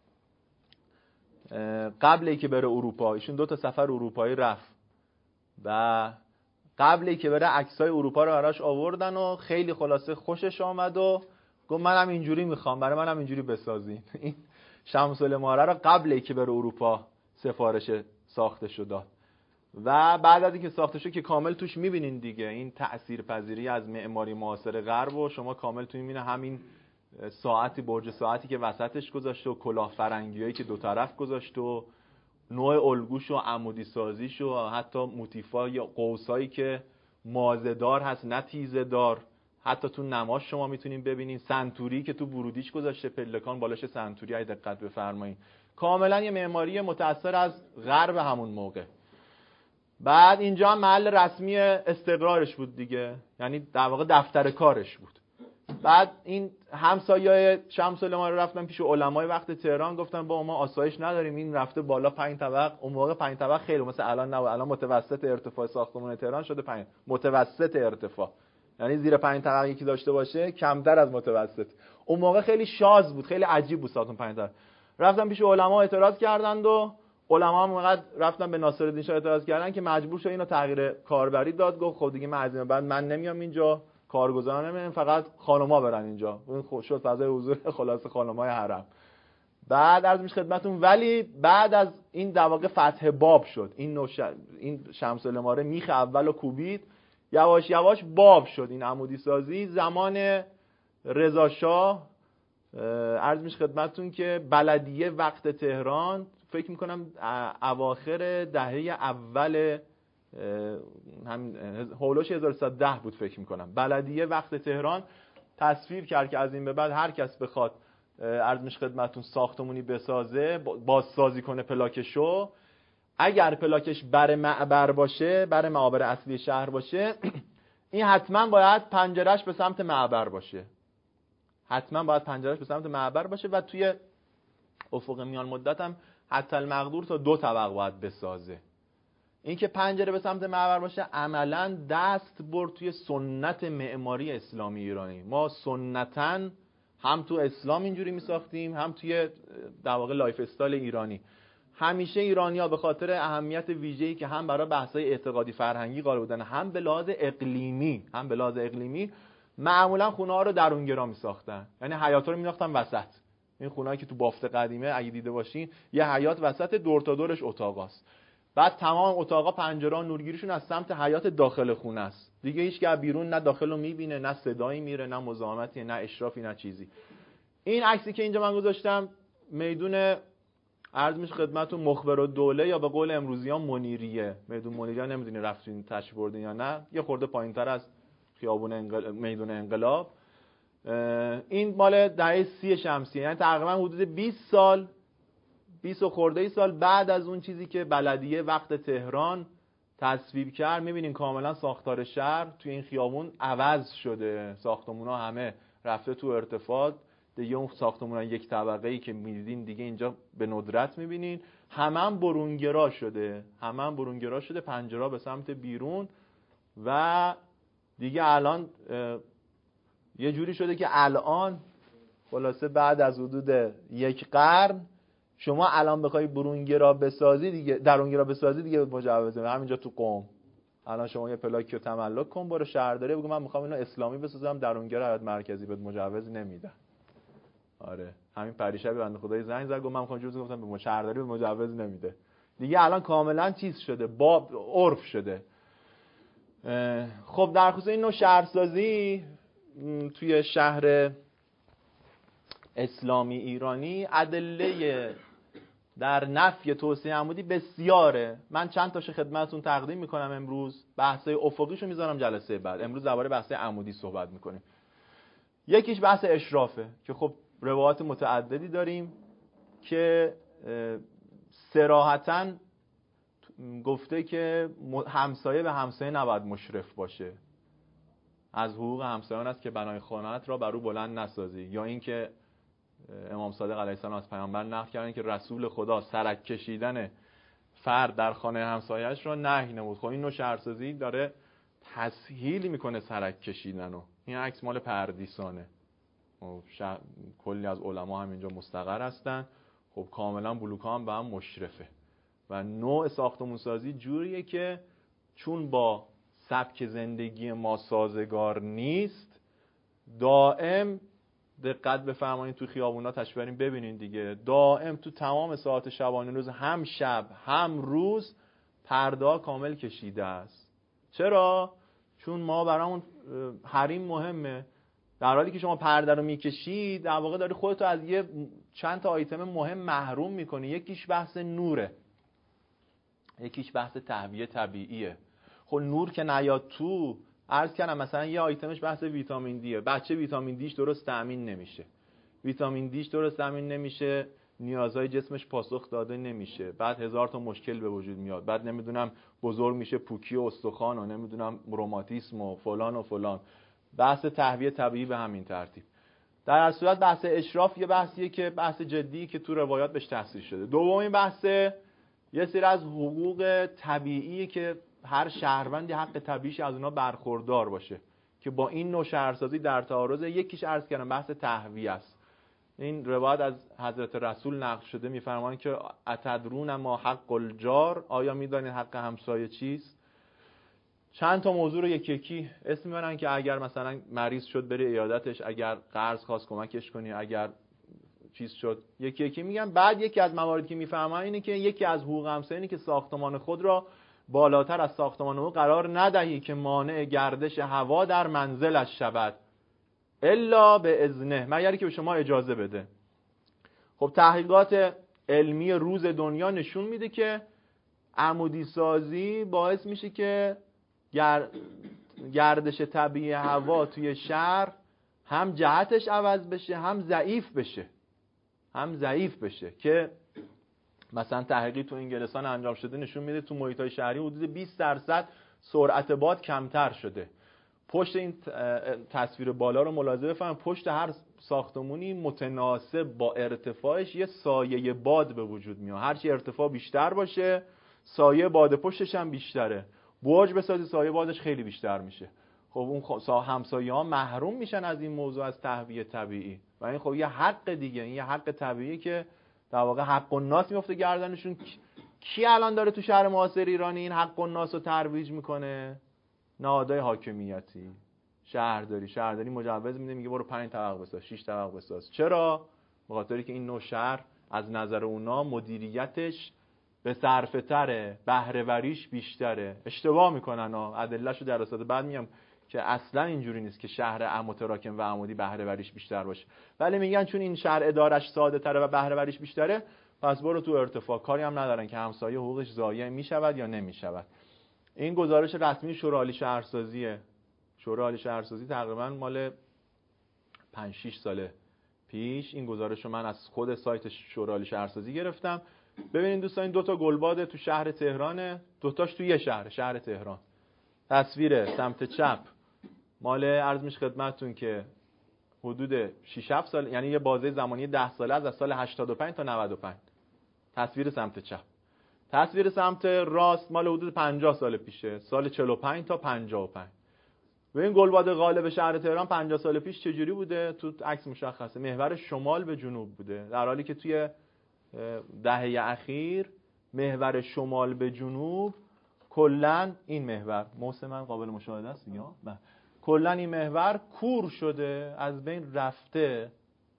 Speaker 2: قبل ای که بره اروپا، ایشون دو تا سفر اروپایی رفت و قبل ای که بره عکسای اروپا رو براش آوردن و خیلی خلاصه خوشش آمد و گفت منم اینجوری میخوام، برای منم اینجوری بسازین. این شمس الاماره رو قبل ای که بره اروپا سفارش ساخته شد و بعد از اینکه ساخته شد که کامل توش میبینین دیگه این تأثیرپذیری از معماری معاصر غرب و شما کامل توش میبینه، همین ساعتی برج ساعتی که وسطش گذاشته و کلاه فرنگیایی که دو طرف گذاشته و نوع الگوش و عمودی سازیش و حتی موتیفا یا قوسایی که مازه‌دار هست نه تیزه‌دار، حتی تو نماش شما میتونین ببینین سنتوری که تو ورودیش گذاشته، پلکان بالاش سنتوری، اگه دقت بفرمایید کاملا یه معماری متأثر از غرب همون موقع. بعد اینجا هم محل رسمی استقرارش بود دیگه، یعنی در واقع دفتر کارش بود. بعد این همسایه‌های شمس الاماره رفتن پیش علمای وقت تهران، گفتن با ما آسایش نداریم، این رفته بالا پنج طبق. اون موقع پنج طبق خیلی مثل الان نه، الان متوسط ارتفاع ساختمان تهران شده پنج متوسط ارتفاع، یعنی زیر پنج طبق یکی داشته باشه کمتر از متوسط. اون موقع خیلی شاذ بود، خیلی عجیب بود ساختمان پنج طبق. رفتن پیش علما اعتراض کردند و علما هم اونقدر رفتن به ناصرالدین شاه اعتراض کردن که مجبور شد اینو تغییر کاربری داد. گفت خب دیگه من از این بعد من نمیام اینجا، کارگزاران نمیام، فقط خانم‌ها برن اینجا. اون خود شد فضای حضور خلاص خانم‌های حرم. بعد عرض میشه خدمتتون، ولی بعد از این در واقع فتح باب شد، این نوش... این شمس الاماره میخ اولو کوبید، یواش یواش باب شد این عمودی سازی. زمان رضا شاه عرض میشه خدمتتون که بلدیه وقت تهران فکر میکنم اواخر دهه اول همین هولوش هزار و سیصد و ده بود فکر میکنم، بلدیه وقت تهران تصویب کرد که از این به بعد هر کس بخواد عرض میشه خدمتتون ساختمونی بسازه، بازسازی کنه پلاکشو، اگر پلاکش بر معبر باشه، بر معابر اصلی شهر باشه، این حتما باید پنجرهش به سمت معبر باشه، حتما باید پنجرهش به سمت معبر باشه و توی افق میان مدت هم حتی المقدور تا دو طبق باید بسازه. این که پنجره به سمت معبر باشه عملاً دست برد توی سنت معماری اسلامی ایرانی. ما سنتاً هم تو اسلام اینجوری می ساختیم، هم توی در واقع لایف استایل ایرانی. همیشه ایرانی‌ها به خاطر اهمیت ویژه‌ای که هم برای بحث‌های اعتقادی فرهنگی قائل بودن، هم به لحاظ اقلیمی، هم به لحاظ اقلیمی معمولاً خونه‌ها رو درونگرا می‌ساختن. یعنی حیاط‌ها رو می‌نداختن وسط. این خونه‌ای که تو بافت قدیمه اگه دیده باشین، یه حیاط وسط، دور تا دورش اتاقاست. بعد تمام اتاقا پنجره و نورگیریشون از سمت حیاط داخل خونه است. دیگه هیچ که بیرون نه داخل رو می‌بینه، نه صدایی میره، نه مزاحمتی، نه اشرافی، نه چیزی. این عکسی که اینجا من گذاشتم میدون عرض میشه خدمتتون مخبرالدوله یا به قول امروزیان منیریه. میدون منیریه نمیدونی رفتین تشریف بردین یا نه، یه خورده پایین‌تر از خیابون انقل... میدون انقلاب. این مال دهه سی شمسیه، یعنی تقریبا حدود بیست سال، بیست خورده ای سال بعد از اون چیزی که بلدیه وقت تهران تصویب کرد. میبینین کاملا ساختار شهر توی این خیابون عوض شده، ساختمونا همه رفته تو ارتفاع دیگه. اون ساختمونا یک طبقه‌ای که می‌دیدین دیگه اینجا به ندرت می‌بینین، همه برونگرا شده، همه برونگرا شده، پنجره به سمت بیرون و دیگه الان یه جوری شده که الان خلاصه بعد از حدود یک قرن شما الان بخوای برونگرا بسازی دیگه، درونگرا بسازی دیگه مجوزه. همینجا تو قم الان شما یه پلاکی رو تملک کن، برو شهرداری بگو من می‌خوام اینو اسلامی بسازم، درونگرا حیاط مرکزی بهت مجوز نمیدن. آره همین پریشب بنده خدای زنگ زد گفت من می‌خوام جوز، گفتم به شهرداری به مجوز نمیده. دیگه الان کاملا چیز شده، با عرف شده. خب در خصوص این نوع شهرسازی توی شهر اسلامی ایرانی ادله در نفی توسعه عمودی بسیاره. من چند تاشو خدمتتون تقدیم میکنم امروز. بحثای افقیشو میذارم جلسه بعد. امروز درباره بحث عمودی صحبت میکنیم. یکیش بحث اشرافه که خب روایات متعددی داریم که صراحتاً گفته که همسایه به همسایه نباید مشرف باشه. از حقوق همسایان است که بنای خانه‌ات را بر او بلند نسازی. یا اینکه امام صادق علیه السلام از پیامبر نقل کردن که رسول خدا سرک کشیدن فرد در خانه همسایه‌اش را نهی نمود. خب این نوع شهرسازی داره تسهیل میکنه سرک کشیدنو. این عکس مال پردیسانه. شهر... کلی از علما هم اینجا مستقر هستن. خب کاملا بلوک‌ها هم به هم مشرفه و نوع ساختمان‌سازی جوریه که چون با سبک زندگی ما سازگار نیست، دائم دقت بفرمایید تو خیابونا تشریف بریم ببینین دیگه، دائم تو تمام ساعات شبانه روز هم شب هم روز پرده کامل کشیده است. چرا؟ چون ما برامون حریم مهمه. در حالی که شما پرده رو میکشید در واقع داری خودتو از یه چند تا آیتم مهم محروم میکنی. یکیش بحث نوره، یکیش بحث تهویه طبیعیه. خب نور که نیاد تو، عرض کردم مثلا یه آیتمش بحث ویتامین دیه. بچه ویتامین دیش درست تامین نمیشه، ویتامین دیش درست تامین نمیشه، نیازهای جسمش پاسخ داده نمیشه، بعد هزار تا مشکل به وجود میاد، بعد نمیدونم بزرگ میشه پوکی و استخوان و نمیدونم روماتیسم و فلان و فلان. بحث تهویه طبیعی به همین ترتیب. در هر صورت بحث اشراف یه بحثیه که بحث جدی که تو روایات بهش تفسیر شده. دومین بحث یه سری از حقوق طبیعی که هر شهروندی حق طبیعیش از اونا برخوردار باشه که با این نوع شهرسازی در تعارض. یکیش عرض کردم بحث تهویه است. این روایت از حضرت رسول نقل شده، میفرمایند که اتدرون ما حق الجار، آیا میدانید حق همسایه چیست؟ چند تا موضوع رو یکی یکی اسم میبرن که اگر مثلا مریض شد بری عیادتش، اگر قرض خواست کمکش کنی، اگر چیز شد یکی یکی میگم. بعد یکی از مواردی که میفهمن اینه که یکی از حقوق همسایه اینه که ساختمان خود را بالاتر از ساختمان او قرار ندهی که مانع گردش هوا در منزلش شود الا به اذنه، مگر که به شما اجازه بده. خب تحقیقات علمی روز دنیا نشون میده که عمودی سازی باعث میشه که گردش طبیعی هوا توی شهر هم جهتش عوض بشه هم ضعیف بشه هم ضعیف بشه که مثلا تحقیقی تو انگلستان انجام شده نشون میده تو محیط‌های شهری حدود بیست درصد سرعت باد کمتر شده. پشت این تصویر بالا رو ملاحظه بفرمایید، پشت هر ساختمونی متناسب با ارتفاعش یه سایه باد به وجود میاد. هر چی ارتفاع بیشتر باشه سایه باد پشتش هم بیشتره. برج بسازی سایه بادش خیلی بیشتر میشه. خب اون همسایه‌ها محروم میشن از این موضوع، از تهویه طبیعی. و این خب یه حق دیگه، این یه حق طبیعی که در واقع حق الناس میفته گردنشون. کی الان داره تو شهر معاصر ایرانی این حق الناس رو ترویج میکنه؟ نهادهای حاکمیتی، شهرداری. شهرداری مجوز میده، میگه برو پنج طبق بساز، شش طبق بساز. چرا؟ به خاطری که این نوع شهر از نظر اونا مدیریتش به صرفه تره، بهره وریش بیشتره. اشتباه میکنن ها، ادلهشو دراسات بعد میام که اصلا اینجوری نیست که شهر متراکم و عمودی بهره وریش بیشتر باشه، ولی میگن چون این شهر ادارش ساده تره و بهره وریش بیشتره پس برو تو ارتفاع. کاری هم ندارن که همسایه حقوقش ضایع میشود یا نمیشود. این گزارش رسمی شورای عالی شهرسازیه. شورای عالی شهرسازی تقریبا مال پنج شش سال پیش این گزارش رو من از خود سایت شورای عالی شهرسازی گرفتم. ببینید دوستان این دو تا گلباد تو شهر تهرانه، دو تاش تو یه شهر، شهر تهران. تصویر سمت چپ مال عرض میشه خدمتتون که حدود شش هفت سال، یعنی یه بازه زمانی ده ساله از سال هشتاد و پنج تا نود و پنج. تصویر سمت چپ. تصویر سمت راست مال حدود پنجاه سال پیشه، سال چهل و پنج تا پنجاه و پنج. و این گلباد غالب شهر تهران پنجاه سال پیش چجوری بوده؟ تو عکس مشخصه، محور شمال به جنوب بوده، در حالی که توی دهه اخیر محور شمال به جنوب کلن این محور محسن من قابل مشاهده است دیگه، کلن این محور کور شده، از بین رفته.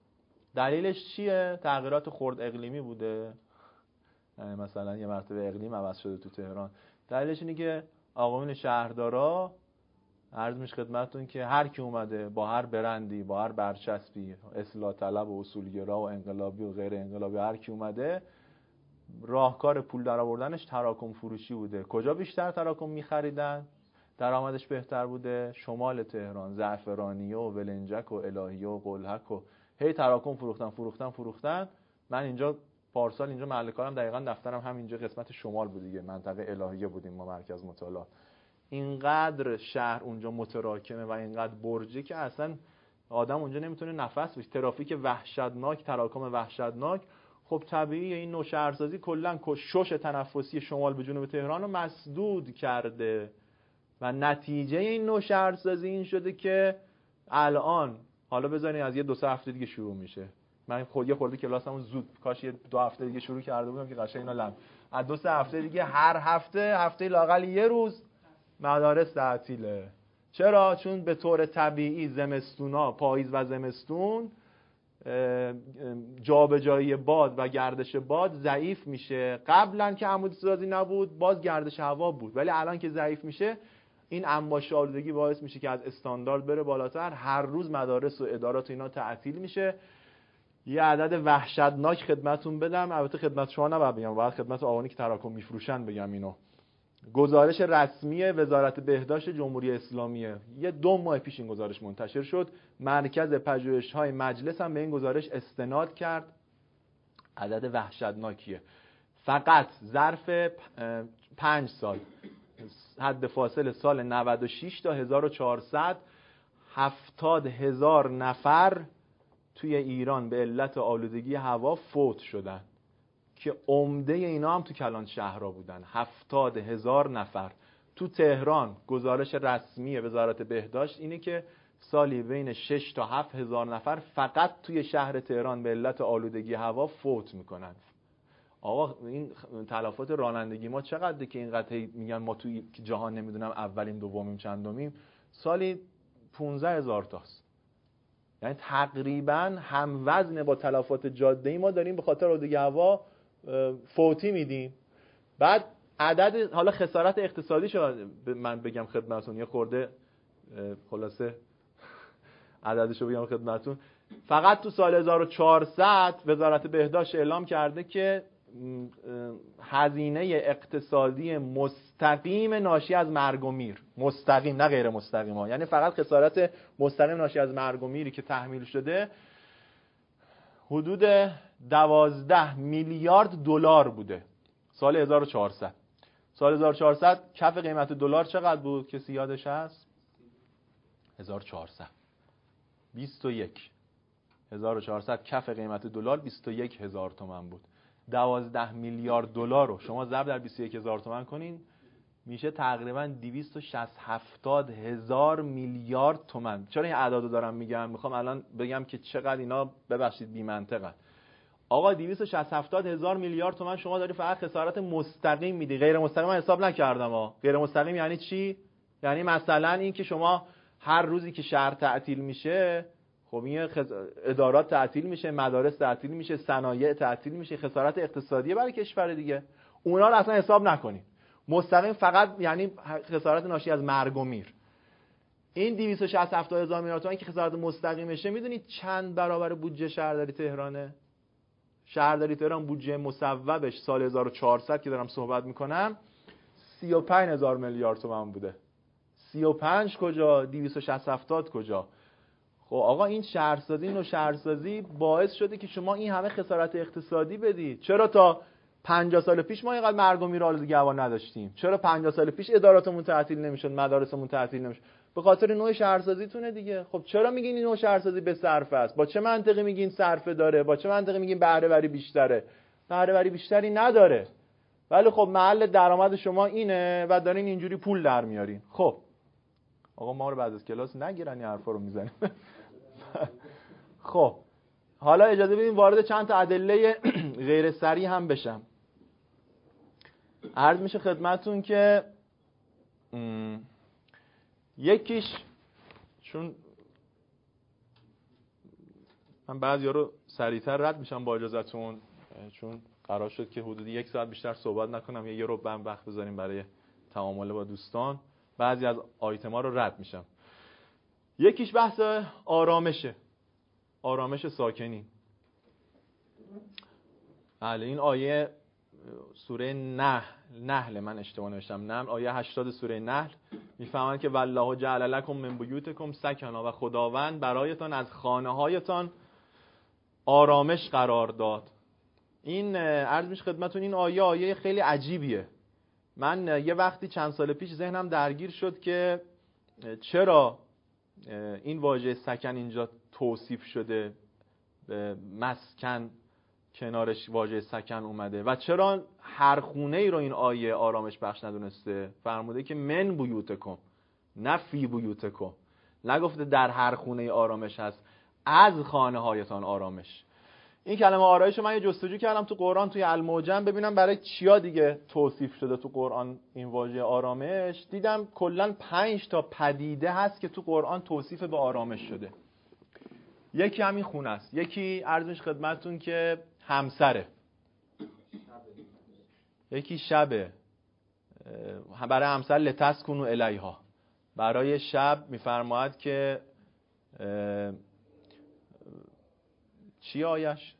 Speaker 2: دلیلش چیه؟ تغییرات خرد اقلیمی بوده. یعنی مثلا یه مرتبه اقلیم عوض شده تو تهران. دلیلش اینه که آقایون شهردارا عرض میشه خدمتتون که هر کی اومده با هر برندی، با هر برچسبی، اصلاح طلب و اصولگرا و انقلابی و غیر انقلابی، هر کی اومده راهکار پول در آوردنش تراکم فروشی بوده. کجا بیشتر تراکم می‌خریدن؟ درآمدش بهتر بوده؟ شمال تهران، زعفرانیه و ولنجک و الهیه و قلهک و هی تراکم فروختن فروختن فروختن. من اینجا پارسال اینجا محل کارم دقیقاً دفترم همینجا قسمت شمال بود دیگه، منطقه الهیه بودیم ما، مرکز مطالعات. اینقدر شهر اونجا متراکمه و اینقدر برجه که اصلا آدم اونجا نمیتونه نفس بکشه. ترافیک وحشتناک، تراکم وحشتناک. خب طبیعیه این نوع شهرسازی کلا شش تنفسی شمال به جنوب تهران رو مسدود کرده و نتیجه این نوع شهرسازی این شده که الان حالا بذارین از یه دو سه هفته دیگه شروع میشه. من خود یه خورده کلاسمو زود کاش یه دو هفته دیگه شروع کرده بودم که قشنگ اینا لم. از دو سه هفته دیگه هر هفته هفته لااقل یه روز مدارس تعطیله. چرا؟ چون به طور طبیعی زمستونا، پاییز و زمستون، جابجایی باد و گردش باد ضعیف میشه. قبلا که عمودی سازی نبود باز گردش هوا بود، ولی الان که ضعیف میشه این انباشته آلودگی باعث میشه که از استاندارد بره بالاتر. هر روز مدارس و ادارات اینا تعطیل میشه. یه عدد وحشتناک خدمتتون بدم، البته خدمت شما نباید بگم، باید خدمت آقایانی که تراکم میفروشن بگم اینو. گزارش رسمی وزارت بهداشت جمهوری اسلامیه، یه دو ماه پیش این گزارش منتشر شد. مرکز پژوهش‌های مجلس هم به این گزارش استناد کرد. عدد وحشتناکیه. فقط ظرف پنج سال، حد فاصل سال نود و شش تا هزار و چهارصد، هفتاد هزار نفر توی ایران به علت آلودگی هوا فوت شدن که عمده اینا هم تو کلان شهرها بودن. هفتاد هزار نفر. تو تهران گزارش رسمی وزارت بهداشت اینه که سالی بین شش تا هفت هزار نفر فقط توی شهر تهران به علت آلودگی هوا فوت میکنن. آقا این تلفات رانندگی ما چقدره که اینقدر میگن ما توی جهان نمیدونم اولیم دومیم چندمیم؟ سالی پانزده هزار تاست. یعنی تقریبا هم وزن با تلفات جاده‌ای ما داریم به خاطر آلودگی هوا فوتی میدیم. بعد عدد حالا خسارت اقتصادی شد من بگم خدمتتون، یه خورده خلاصه عددشو بگم خدمتتون. فقط تو سال هزار و چهارصد وزارت بهداشت اعلام کرده که هزینه اقتصادی مستقیم ناشی از مرگ و میر، مستقیم نه غیر مستقیم ها، یعنی فقط خسارت مستقیم ناشی از مرگ و میری که تحمیل شده حدود دوازده میلیارد دلار بوده سال هزار و چهارصد. سال هزار و چهارصد کف قیمت دلار چقدر بود کسی یادش هست؟ هزار و چهارصد بیست و یک هزار و چهارصد کف قیمت دلار بیست و یک هزار تومان بود. دوازده میلیارد دلار رو شما ضرب در بیست و یک هزار تومان کنین میشه تقریبا دویست و شصت هفتاد هزار میلیارد تومان. چرا این اعدادو دارم میگم؟ میخوام الان بگم که چقدر اینا ببخشید بی منطقن. آقا دویست و شصت هفتاد هزار میلیارد تومان شما داری فقط خسارت مستقیم میدی، غیر مستقیم من حساب نکردم ها. غیر مستقیم یعنی چی؟ یعنی مثلا این که شما هر روزی که شهر تعطیل میشه، خب این خز... ادارات تعطیل میشه، مدارس تعطیل میشه، صنایع تعطیل میشه، خسارت اقتصادی برای کشور دیگه. اونا رو اصلا حساب نکنید. مستقیم فقط یعنی خسارت ناشی از مرگ و میر. این دویست و شصت هفتاد هزار میلیارد تومان که خسارت مستقیمشه، میدونید چند برابر بودجه شهرداری تهرانه؟ شهرداری تهران بودجه مصوبش سال هزار و چهارصد که دارم صحبت میکنم سی و پنج هزار میلیارد تومان بوده. سی و پنج کجا؟ دویست و شصت هفتاد کجا؟ خب آقا این شهرسازی و شهرسازی باعث شده که شما این همه خسارت اقتصادی بدید. چرا تا پنجاه سال پیش ما اینقدر مرگ و میر آلودگی هوا نداشتیم؟ چرا پنجاه سال پیش اداراتمون تعطیل نمیشد، مدارسمون تعطیل نمیشد؟ به خاطر نوع شهرسازیتونه دیگه. خب چرا میگین این نوع شهرسازی به صرفه است؟ با چه منطقی میگین صرفه داره؟ با چه منطقی میگین بهره وری بیشتره؟ بهره وری بیشتری نداره. ولی خب محل درآمد شما اینه و دارین اینجوری پول در میارین. خب آقا ما رو بعد از کلاس نگیرن این حرفا رو میزنیم. خب حالا اجازه بدین وارد چند تا ادله غیر سریع هم بشم. عرض میشه خدمتتون که م... یکیش، چون من بعضیا رو سریعتر رد میشم با اجازهتون، چون قرار شد که حدود یک ساعت بیشتر صحبت نکنم، یه رو بم وقت بذاریم برای تعامل با دوستان. بعضی از آیتما رو رد میشم. یکیش بحث آرامشه، آرامش ساکنین. بله این آیه سوره نحل نحل من اشتباه نوشتم نحل آیه هشتاد سوره نحل میفهمن که والله جعل لکم من بیوتکم سکنا، و خداوند برایتان از خانه هایتان آرامش قرار داد. این عرض میشه خدمتون این آیه آیه خیلی عجیبیه. من یه وقتی چند سال پیش ذهنم درگیر شد که چرا این واژه سکن اینجا توصیف شده، مسکن کنارش واژه سکن اومده و چرا هر خونه ای رو این آیه آرامش بخش ندونسته. فرموده که من بیوتکم، نه فی بیوتکم، نگفته در هر خونه ای آرامش هست، از خانه هایتان آرامش. این کلمه آرامش رو من یه جستجو کردم تو قرآن، توی المعجم، ببینم برای چیا دیگه توصیف شده تو قرآن این واژه آرامش. دیدم کلاً پنج تا پدیده هست که تو قرآن توصیف به آرامش شده. یکی همین خونه است، یکی عرضش خدمتتون که همسره، یکی شبه، برای همسر لتسکنوا الیها، برای شب میفرماید که چی آیش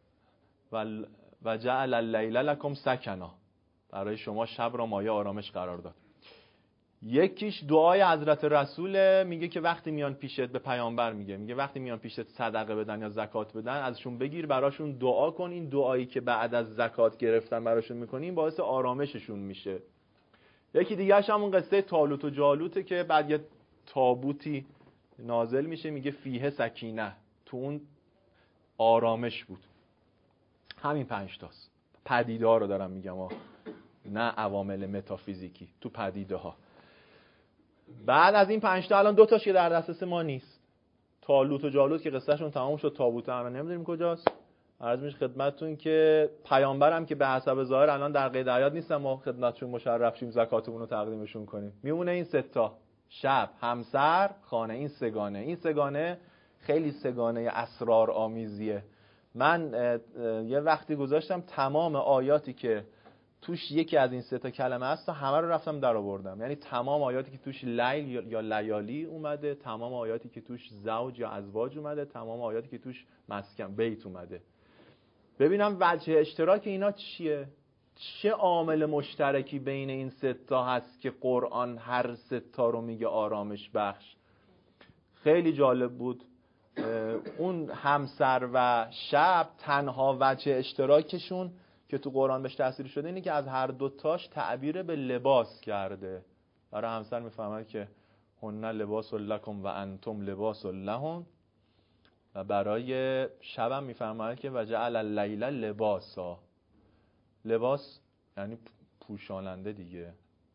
Speaker 2: و جعل اللیل لکم سکنا، برای شما شب را مایه آرامش قرار داد. یکیش دعای حضرت رسول، میگه که وقتی میان پیشت، به پیامبر میگه میگه وقتی میان پیشت صدقه بدن یا زکات بدن ازشون بگیر، براشون دعا کن. این دعایی که بعد از زکات گرفتن براشون میکنی این باعث آرامششون میشه. یکی دیگه‌ش همون قصه طالوت و جالوته که بعد یه تابوتی نازل میشه، میگه فیه سکینه، تو اون آرامش بود. همین پنج تاست. پدیده ها رو دارم میگم ها، نه عوامل متافیزیکی، تو پدیده ها. بعد از این پنج تا الان دو تاش که در دسترس ما نیست. طالوت و جالوت که قصهشون تمام شد، تابوت الان نمیدونیم کجاست. عرض میشه خدمتتون که پیامبرم که به حسب ظاهر الان در قید حیات نیستن، ما خدمتشون مشرف شیم زکاتمون رو تقدیمشون کنیم. میمونه این سه تا: شب، همسر، خانه. این سگانه این سگانه خیلی سگانه اسرار آمیزیه. من یه وقتی گذاشتم تمام آیاتی که توش یکی از این سه تا کلمه هست همه رو رفتم در آوردم. یعنی تمام آیاتی که توش لیل یا لیالی اومده، تمام آیاتی که توش زوج یا ازواج اومده، تمام آیاتی که توش مسکن بیت اومده. ببینم وجه اشتراک اینا چیه، چه عامل مشترکی بین این سه تا هست که قرآن هر سه تا رو میگه آرامش بخش. خیلی جالب بود. اون همسر و شب تنها وجه اشتراکشون که تو قرآن بهش تأثیر شده اینه که از هر دوتاش تعبیر به لباس کرده. برای همسر میفهمه که هن لباس لکم و انتم لباس لهن، و برای شبم میفهمه که وجعل اللیل لباسا. لباس یعنی پوشاننده دیگه.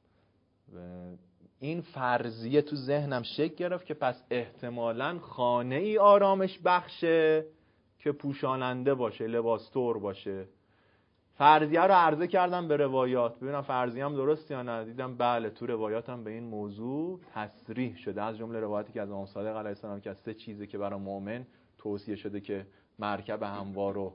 Speaker 2: این فرضیه تو ذهنم شکل گرفت که پس احتمالاً خانه ای آرامش بخشه که پوشاننده باشه، لباستور باشه. فرضیه رو عرضه کردم به روایات، ببینم فرضیه هم درست یا نه. دیدم بله، تو روایات هم به این موضوع تصریح شده، از جمله روایاتی که از امام صادق علیه السلام که از سه چیزی که برای مؤمن توصیه شده که مرکب هموار و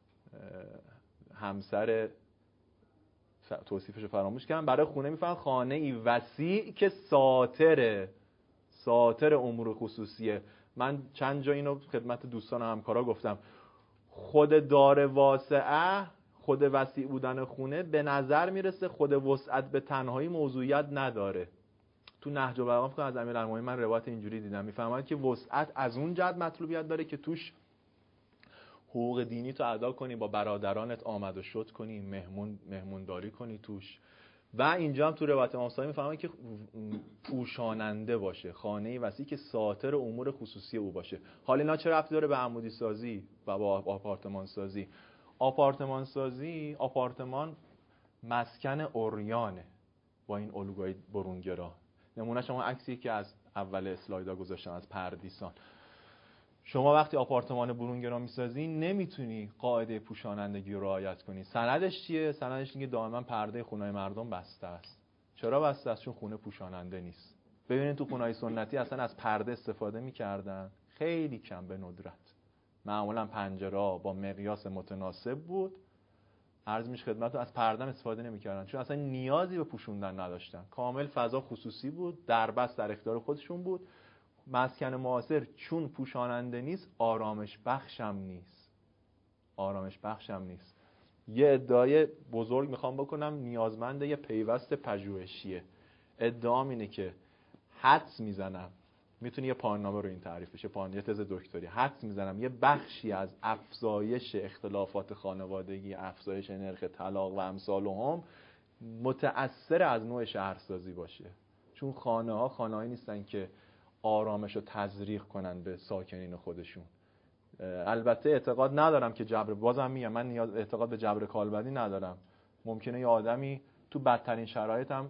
Speaker 2: همسر توصیفش رو فراموش کردم. برای خونه میفهمن خانه ای وسیع که ساتره، ساتر امور خصوصیه. من چند جا اینو خدمت دوستان و همکارا گفتم، خود دار واسعه، خود وسیع بودن خونه به نظر میرسه خود وسعت به تنهایی موضوعیت نداره. تو نهج البلاغه فکر از امیرالمومنین من روایت اینجوری دیدم، میفهمن که وسعت از اون جهت مطلوبیت داره که توش حقوق دینی تو ادا کنی، با برادرانت آمد و شد کنی، مهمون مهمونداری کنی توش. و اینجا هم تو روایت امام صادق میفهمن که پوشاننده باشه، خانه وسیع که ساتر امور خصوصی او باشه. حالا اینا چه ربطی داره به عمودی سازی و با آپارتمان سازی؟ آپارتمان سازی، آپارتمان مسکن عریانه با این الگوی برونگرا. نمونه شما عکسی که از اول اسلایدا گذاشتم از پردیسان. شما وقتی آپارتمان برونگرا میسازی نمیتونی قاعده پوشانندگی رو رعایت کنی. سندش چیه؟ سندش اینه که دائما پرده خونه‌های مردم بسته است. چرا بسته است؟ چون خونه پوشاننده نیست. ببینید تو خونه‌های سنتی اصلا از پرده استفاده میکردن، خیلی کم، به ندرت. معمولا پنجره با مقیاس متناسب بود عرض میشه خدمتتون از پردم استفاده نمیکردن، چون اصلا نیازی به پوشوندن نداشتن. کامل فضا خصوصی بود، دربست در اختیار خودشون بود. مسکن معاصر چون پوشاننده نیست، آرامش بخشم نیست. آرامش بخشم نیست. یه ادعای بزرگ میخوام بکنم، نیازمند یه پیوست پژوهشیه. ادعام اینه که حدس میزنم، میتونی یه پایان‌نامه رو این تعریف بشه، پایان یه تز دکتری، حدس میزنم یه بخشی از افزایش اختلافات خانوادگی، افزایش نرخ طلاق و امثالهم متأثر از نوع شهرسازی باشه. چون خانه ها خانه هایی نیستن که آرامش رو تزریق کنن به ساکنین خودشون. البته اعتقاد ندارم که جبر، بازم میگم من نیاز اعتقاد به جبر کالبدی ندارم. ممکنه یه آدمی تو بدترین شرایط هم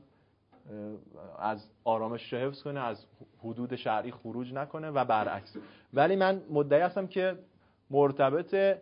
Speaker 2: از آرامش حفظ کنه، از حدود شرعی خروج نکنه و برعکس. ولی من مدعی هستم که مرتبط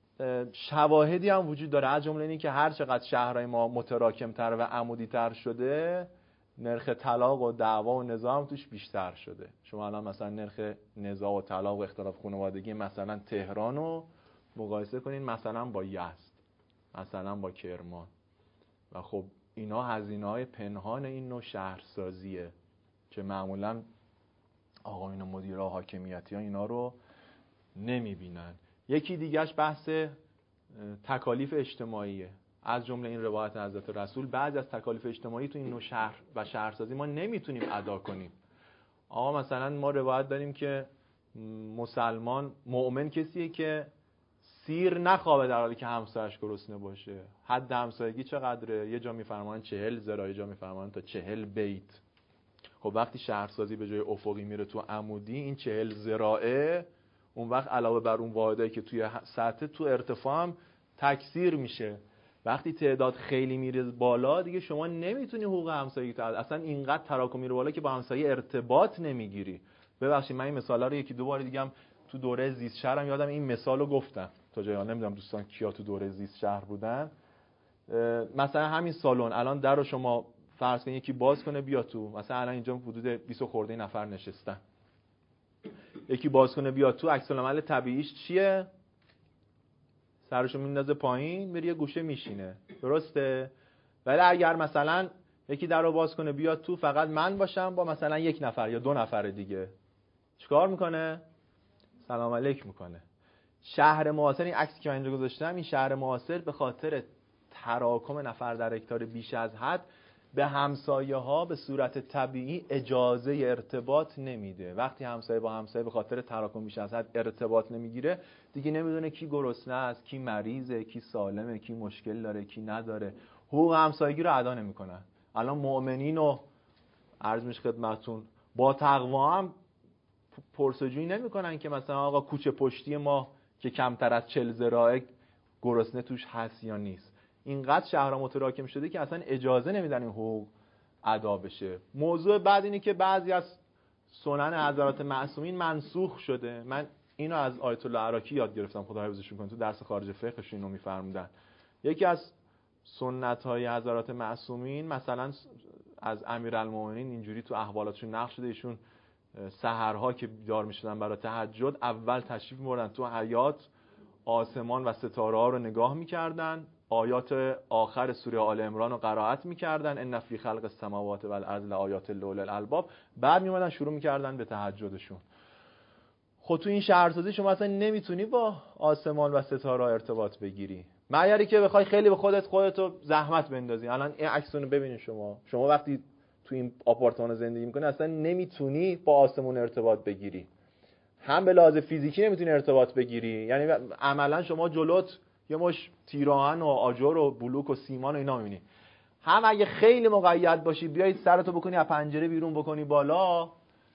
Speaker 2: شواهدی هم وجود داره، از جمله اینی که هر چقدر شهرهای ما متراکم‌تر و عمودی‌تر شده، نرخ طلاق و دعوا و نزاع هم توش بیشتر شده. شما الان مثلا نرخ نزاع و طلاق و اختلاف خانوادگی مثلا تهران رو مقایسه کنین مثلا با یزد، مثلا با کرمان، و خب اینا هزینه‌های پنهان این نوع شهرسازیه که معمولا آقایون مدیرا حاکمیتی ها اینا رو نمیبینن. یکی دیگهش بحث تکالیف اجتماعیه. از جمله این روایت حضرت رسول، بعضی از تکالیف اجتماعی تو این نوع شهر و شهرسازی ما نمیتونیم ادا کنیم. آقا مثلا ما روایت داریم که مسلمان مؤمن کسیه که سیر نخوابه در حالی که همسایش گرسنه باشه. حد همسایگی چقدره؟ یه جا میفرمان چهل ذراع، یه جا میفرمان تا چهل بیت. خب وقتی شهرسازی به جای افقی میره تو عمودی، این چهل ذراعه اون وقت علاوه بر اون واحدایی که توی سطح، تو ارتفاع هم تکثیر میشه. وقتی تعداد خیلی میره بالا دیگه شما نمیتونی حقوق همسایگی تا اصلا اینقدر تراکم میره بالا که با همسایه ارتباط نمیگیری. ببخشید من این مثالا رو یکی دو بار دیگه هم تو دوره زیست شهرم یادم این مثالو گفتم تا جایی، نمیدونم دوستان کیا تو دوره زیست شهر بودن. مثلا همین سالن الان در رو شما فرض کنید یکی باز کنه بیا تو، مثلا الان اینجا حدود بیست خورده نفر نشستن، یکی باز کنه بیا تو، عکس العمل طبیعیش چیه؟ سرشو میندازه پایین، میره یه گوشه میشینه، درسته؟ ولی اگر مثلا یکی در رو باز کنه بیاد تو، فقط من باشم با مثلا یک نفر یا دو نفر دیگه، چیکار میکنه؟ سلام علیک میکنه. شهر معاصر، این عکسی که من اینجا گذاشتم، این شهر معاصر به خاطر تراکم نفر در هکتار بیش از حد به همسایه ها به صورت طبیعی اجازه ارتباط نمیده. وقتی همسایه با همسایه به خاطر تراکم بیش از حد ارتباط نمیگیره، دیگه نمیدونه کی گرسنه است، کی مریضه، کی سالمه، کی مشکل داره، کی نداره. حقوق همسایگی رو ادا نمیکنن. الان مؤمنین و عرض میشه خدمتتون با تقوا هم پرسجویی نمیکنن که مثلا آقا کوچه پشتی ما که کمتر از چهل ذراعه گرسنه توش هست یا نیست. اینقدر شهرها متراکم شده که اصلا اجازه نمیدن این حقوق ادا بشه. موضوع بعد اینه که بعضی از سنن حضرات معصومین منسوخ شده. من اینو از آیت الله عراقی یاد گرفتم، خدا حفظشون کنه، تو درس خارج فقهش اینو میفرمودن. یکی از سنت های حضرات معصومین مثلا از امیرالمومنین اینجوری تو احوالاتشون نقل شده، ایشون سحرها که بیدار میشدن برای تهجد، اول تشریف میبردن تو حیاط، آسمان و ستاره ها رو نگاه میکردن، آیات آخر سوره آل عمران رو قرائت میکردن، ان فی خلق السماوات والارض لآیات لأولی الالباب. بعد میومدن شروع میکردن به تهجدشون. خود تو این شهرسازی شما اصلا نمیتونی با آسمان و ستاره ها ارتباط بگیری، مگر اینکه بخوای خیلی به خودت خودتو زحمت بندازی. الان این عکسونو ببینید شما شما وقتی تو این آپارتمان زندگی میکنی اصلا نمیتونی با آسمون ارتباط بگیری. هم به لحاظ فیزیکی نمیتونی ارتباط بگیری، یعنی عملا شما جلوت یه مش تیراهن و آجر و بلوک و سیمان و اینا میبینی. هم اگه خیلی مقید باشی بیای سرتو بکنی از پنجره بیرون بکنی بالا،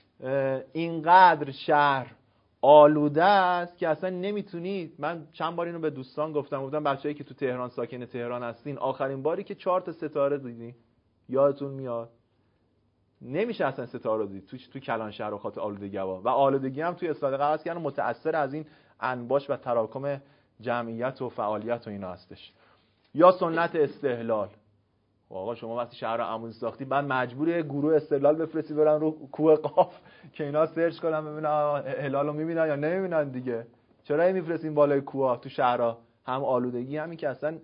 Speaker 2: اینقدر شهر آلوده است که اصلا نمیتونی. من چند بار اینو به دوستان گفتم، گفتم بچه‌ای که تو تهران ساکن تهران هستین، آخرین باری که چهار تا ستاره دیدی یادتون میاد؟ نمیشه اصلا ستاره دید تو تو کلان شهر و خاطر آلودگی هوا. و آلودگی هم توی اصلاح قرض کردن متأثر از این انباش و تراکم جمعیت و فعالیت و اینا هستش. یا سنت استهلال. آقا شما وقتی شهر رو عمودی ساختی بعد مجبوری گروه استهلال بفرستی برن رو کوه قاف که اینا سرچ کنن ببینن هلالو میبینن یا نمیبینن دیگه. چرا میفرستین بالای کوه تو شهرها؟ هم آلودگی همین که اصلا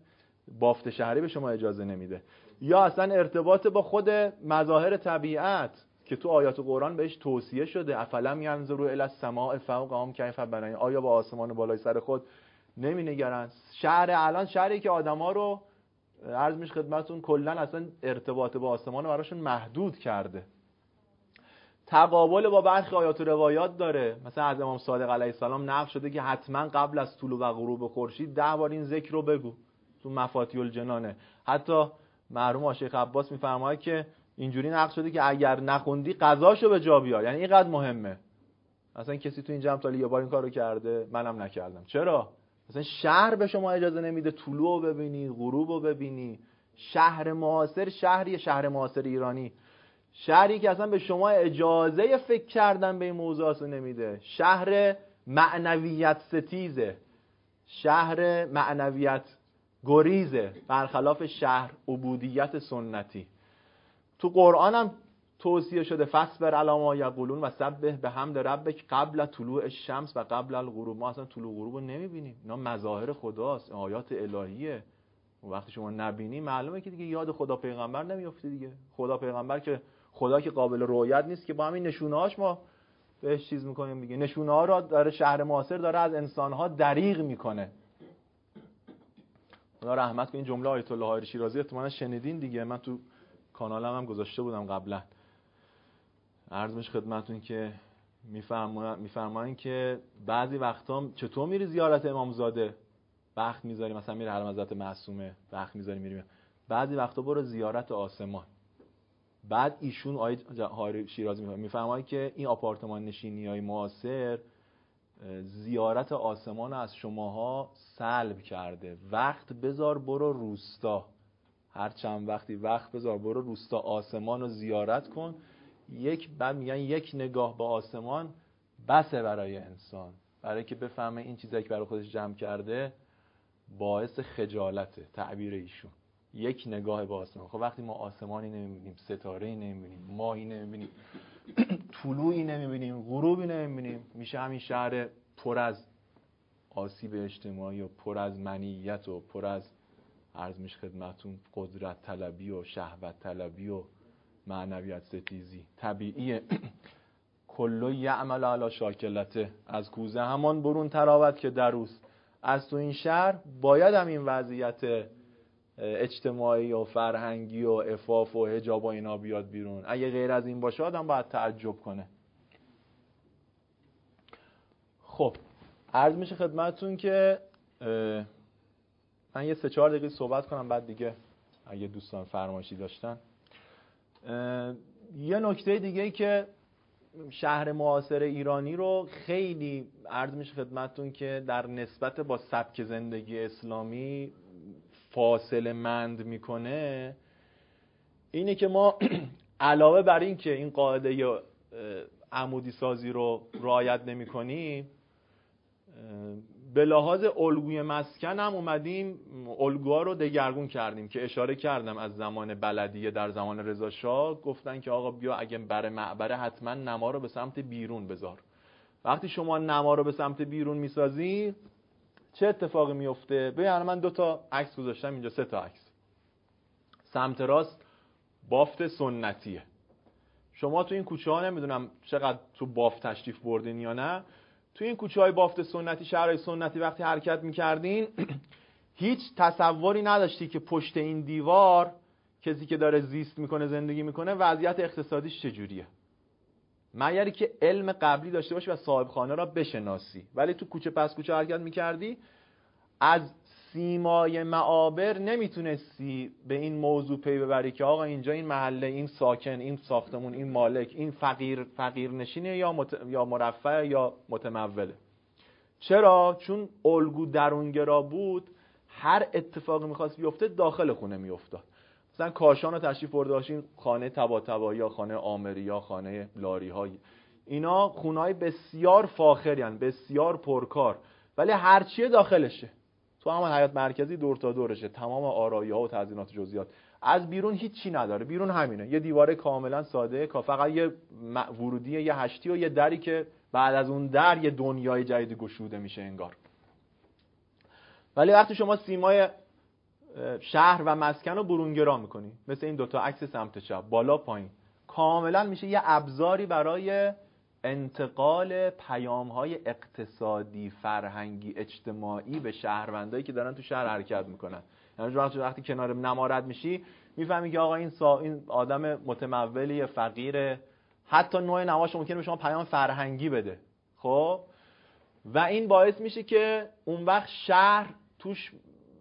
Speaker 2: بافت شهری به شما اجازه نمیده، یا اصلا ارتباط با خود مظاهر طبیعت که تو آیات قرآن بهش توصیه شده. افلم ینظروا الی السماء فوقهم کیف بناها، آیا با آسمان بالای سر خود نمی‌نگرند؟ شهر الان شهری که آدما رو عرض میشه خدمتتون کلا اصلا ارتباط با آسمان رو براشون محدود کرده. تقابل با برخی آیات و روایات داره. مثلا از امام صادق علیه السلام نقل شده که حتما قبل از طلوع و غروب خورشید ده بار این ذکر رو بگو، تو مفاتیح الجنانه. حتی مرحوم شیخ عباس میفرماید که اینجوری نقل شده که اگر نخوندی قضاشو به جا بیار، یعنی اینقدر مهمه. مثلا کسی تو این جمع تا یه بار این کارو کرده، منم نکردم. چرا؟ مثلا شهر به شما اجازه نمیده طلوع رو ببینی، غروب رو ببینی. شهر معاصر، شهری شهر معاصر ایرانی، شهری که اصلا به شما اجازه فکر کردن به این موضوعات نمیده. شهر معنویت ستیزه، شهر معنویت گریزه، برخلاف شهر عبودیت سنتی. تو قرآن هم توصیه شده فصبر علی ما یقولون و سبح بحمد ربک قبل طلوع الشمس و قبل الغروب. ما اصلا طلوع غروب رو نمیبینیم، اینا مظاهر خداست، آیات الهیه. وقتی شما نبینی معلومه که دیگه یاد خدا پیغمبر نمیافتی دیگه. خدا پیغمبر که خدا که قابل رؤیت نیست که با همین نشونه‌هاش ما بهش چیز میکنیم دیگه. نشونه‌ها رو داره شهر معاصر داره از انسان‌ها دریغ میکنه. خدا رحمت کنه. این جمله آیت الله حائری شیرازی احتمالاً شنیدین دیگه، من تو کانالم هم گذاشته بودم قبلا. عرض میشه خدمتتون که میفرمایند میفرمایند که بعضی وقتا چطور میری زیارت امامزاده، وقت میذاری مثلا میره حرم حضرت معصومه، وقت میذاری میری. بعضی وقتا برو زیارت آسمان. بعد ایشون آیت حائری شیرازی میفرمایند که این آپارتمان نشینی‌های معاصر زیارت آسمان از شماها سلب کرده. وقت بذار برو روستا، هر چند وقتی وقت بذار برو روستا، آسمان رو زیارت کن. یک بعد میگن یک نگاه به آسمان بسه برای انسان، برای که بفهمه این چیزایی که برای خودش جمع کرده باعث خجالته. تعبیر ایشون یک نگاه به آسمان. خب وقتی ما آسمانی نمیبینیم، ستاره‌ای نمیبینیم، ماهی نمیبینیم، طلوعی نمیبینیم، غروبی نمیبینیم، میشه همین شهر پر از آسیب اجتماعی و پر از منیت و پر از عرض میشه خدمتون قدرت طلبی و شهوت طلبی و معنویت ستیزی. طبیعیه. کلو یعمل علی شاکلته، از کوزه همان برون تراوت که دروست. از تو این شهر باید هم این وضعیت اجتماعی و فرهنگی و عفاف و حجاب و اینا بیاد بیرون. اگه غیر از این باشه آدم باید تعجب کنه. خب عرض میشه خدمتتون که من یه سه چهار دقیقه صحبت کنم، بعد دیگه اگه دوستان فرمایشی داشتن. یه نکته دیگه که شهر معاصر ایرانی رو خیلی عرض میشه خدمتتون که در نسبت با سبک زندگی اسلامی فاصله مند میکنه اینه که ما علاوه بر این که این قاعده عمودی سازی رو رعایت نمی کنیم، به لحاظ الگوی مسکن هم اومدیم الگوها رو دگرگون کردیم که اشاره کردم از زمان بلدیه. در زمان رضا شاه گفتن که آقا بیا اگه بر معبره حتما نما رو به سمت بیرون بذار. وقتی شما نما رو به سمت بیرون میسازی چه اتفاقی میفته؟ ببین من دو تا عکس گذاشتم اینجا، سه تا عکس. سمت راست بافت سنتیه. شما تو این کوچه ها نمیدونم چقدر تو بافت تشریف بردین یا نه، تو این کوچه های بافت سنتی، شهرهای سنتی وقتی حرکت میکردین هیچ تصوری نداشتی که پشت این دیوار کسی که داره زیست میکنه، زندگی میکنه، وضعیت اقتصادیش چجوریه، مگر که علم قبلی داشته باشی و صاحب خانه را بشناسی. ولی تو کوچه پس کوچه حرکت میکردی، از سیمای معابر نمیتونستی به این موضوع پی ببری که آقا اینجا این محله، این ساکن، این ساختمون، این مالک، این فقیر فقیر نشینه یا مت... یا مرفه یا متموله. چرا؟ چون الگو درونگرا بود. هر اتفاقی میخواست بیفته داخل خونه میافتاد. مثلا کاشان رو تشریف برده باشین، خانه طباطبایی یا خانه آمری یا خانه لاری های، اینا خونه‌های بسیار فاخری هستند، بسیار پرکار، ولی هر چیه داخلشه. تو همون حیاط مرکزی دور تا دورشه، تمام آرایی‌ها و تزیینات جزئیات. از بیرون هیچی نداره. بیرون همینه، یه دیواره کاملا ساده که فقط یه ورودی، یه هشتی و یه دری که بعد از اون در یه دنیای جدید گشوده میشه انگار. ولی وقتی شما سیمای شهر و مسکن رو برونگرا میکنی، مثل این دوتا عکس سمت چپ بالا پایین. کاملا میشه یه ابزاری برای انتقال پیام‌های اقتصادی، فرهنگی، اجتماعی به شهروندایی که دارن تو شهر حرکت میکنن. یعنی وقتی وقتی کنار نما رد میشی میفهمی که آقا این سا... این آدم متمولی، فقیر، حتی نوع نماش ممکنه به شما پیام فرهنگی بده. خب و این باعث میشه که اون وقت شهر توش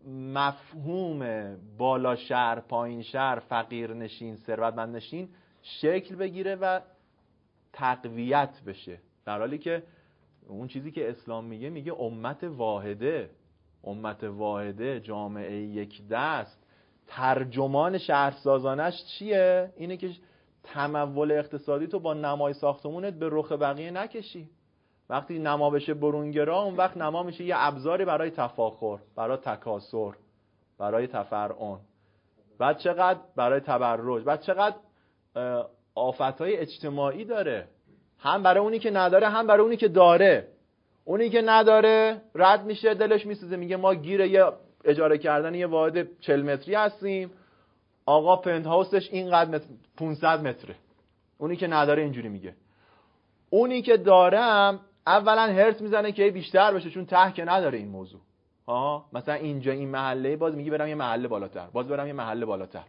Speaker 2: مفهوم بالا شهر، پایین شهر، فقیر نشین، ثروتمند نشین شکل بگیره و تقویت بشه، در حالی که اون چیزی که اسلام میگه میگه امت واحده. امت واحده، جامعه یک دست، ترجمان شهرسازانش چیه؟ اینه که تمول اقتصادی تو با نمای ساختمونت به رخ بقیه نکشی. وقتی نما بشه برونگرا، اون وقت نما میشه یه ابزاری برای تفاخر، برای تکاسر، برای تفرعن. بعد چقدر برای تبرج، بعد چقدر آفتهای اجتماعی داره، هم برای اونی که نداره هم برای اونی که داره. اونی که نداره رد میشه، دلش میسوزه، میگه ما گیر یه اجاره کردن یه واحد چهل متری هستیم، آقا پنت هاوسش اینقدر متر، پانصد متره. اونی که نداره اینجوری میگه. اونی که دارم اولا هرس میزنه که بیشتر بشه، چون ته که نداره این موضوع. ها مثلا اینجا این محله باز میگی برم یه محله بالاتر، باز برم یه محله بالاتر.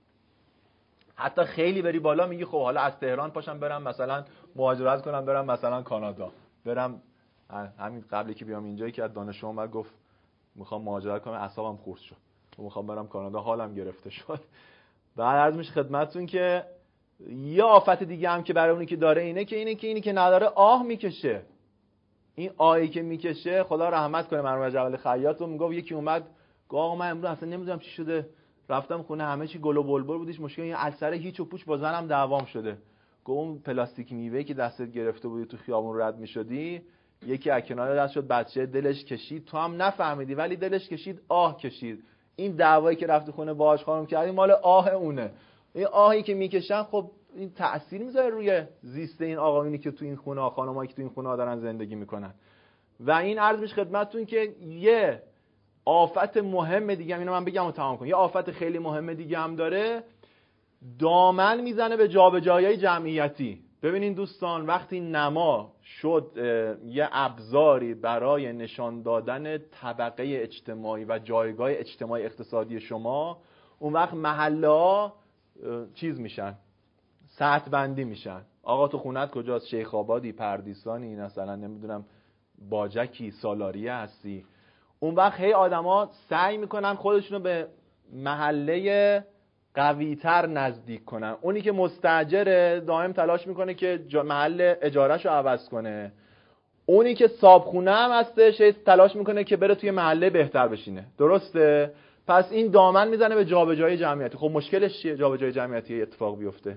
Speaker 2: حتی خیلی بری بالا میگی خب حالا از تهران پاشم برم مثلا مهاجرت کنم برم مثلا کانادا، برم همین قبلی که بیام اینجایی که از دانشجو اومد گفت میخوام مهاجرت کنم، اعصابم خورد شد، میخوام برم کانادا، حالم گرفته شد. بعد عرض میشه خدمتتون که یه آفت دیگه هم که برای اونی که داره اینه که اینه که اینی که نداره آه میکشه. این آهی که میکشه، خدا رحمت کنه مرحوم جواد خیاط، رو میگفت یکی اومد گفت آقا من امروز اصلا نمیدونم چی شده، رفتم خونه همه چی گل و بلبل بودیش، مشکل این اثر هیچ و پوچ با زنم دعوام شده. گفت اون پلاستیک میوه‌ای که دستت گرفته بودی تو خیابون رد میشدی، یکی از کنار دست شد، بچه دلش کشید، تو هم نفهمیدی ولی دلش کشید، آه کشید. این دعوایی که رفتی خونه باهاش خانم کردی مال آه اونه. این آهی که میکشن خب این تأثیر میذاره روی زیست این آقایونی که تو این خونه، خانمایی که تو این خونه دارن زندگی میکنن. و این عرض میشه خدمتتون که یه آفت مهم دیگه هم، اینو من بگم و تمام کنم، یه آفت خیلی مهم دیگه هم داره، دامن میزنه به جابجایی جمعیتی. ببینین دوستان، وقتی نما شد یه ابزاری برای نشان دادن طبقه اجتماعی و جایگاه اجتماعی اقتصادی شما، اون وقت محله ها چیز میشن، سطح بندی میشن. آقا تو خونت کجاست؟ شیخ آبادی، پردیسانی، مثلا نمیدونم باجکی، سالاریه هستی. اون وقت هی آدما سعی میکنن خودشونو به محله قوی‌تر نزدیک کنن. اونی که مستاجره دائم تلاش میکنه که محل اجارهشو عوض کنه. اونی که صابخونه هم هستش تلاش میکنه که بره توی محله بهتر بشینه. درسته؟ پس این دامن میزنه به جابجایی جمعیتی. خب مشکلش چیه جابجایی جمعیتی اتفاق بیفته؟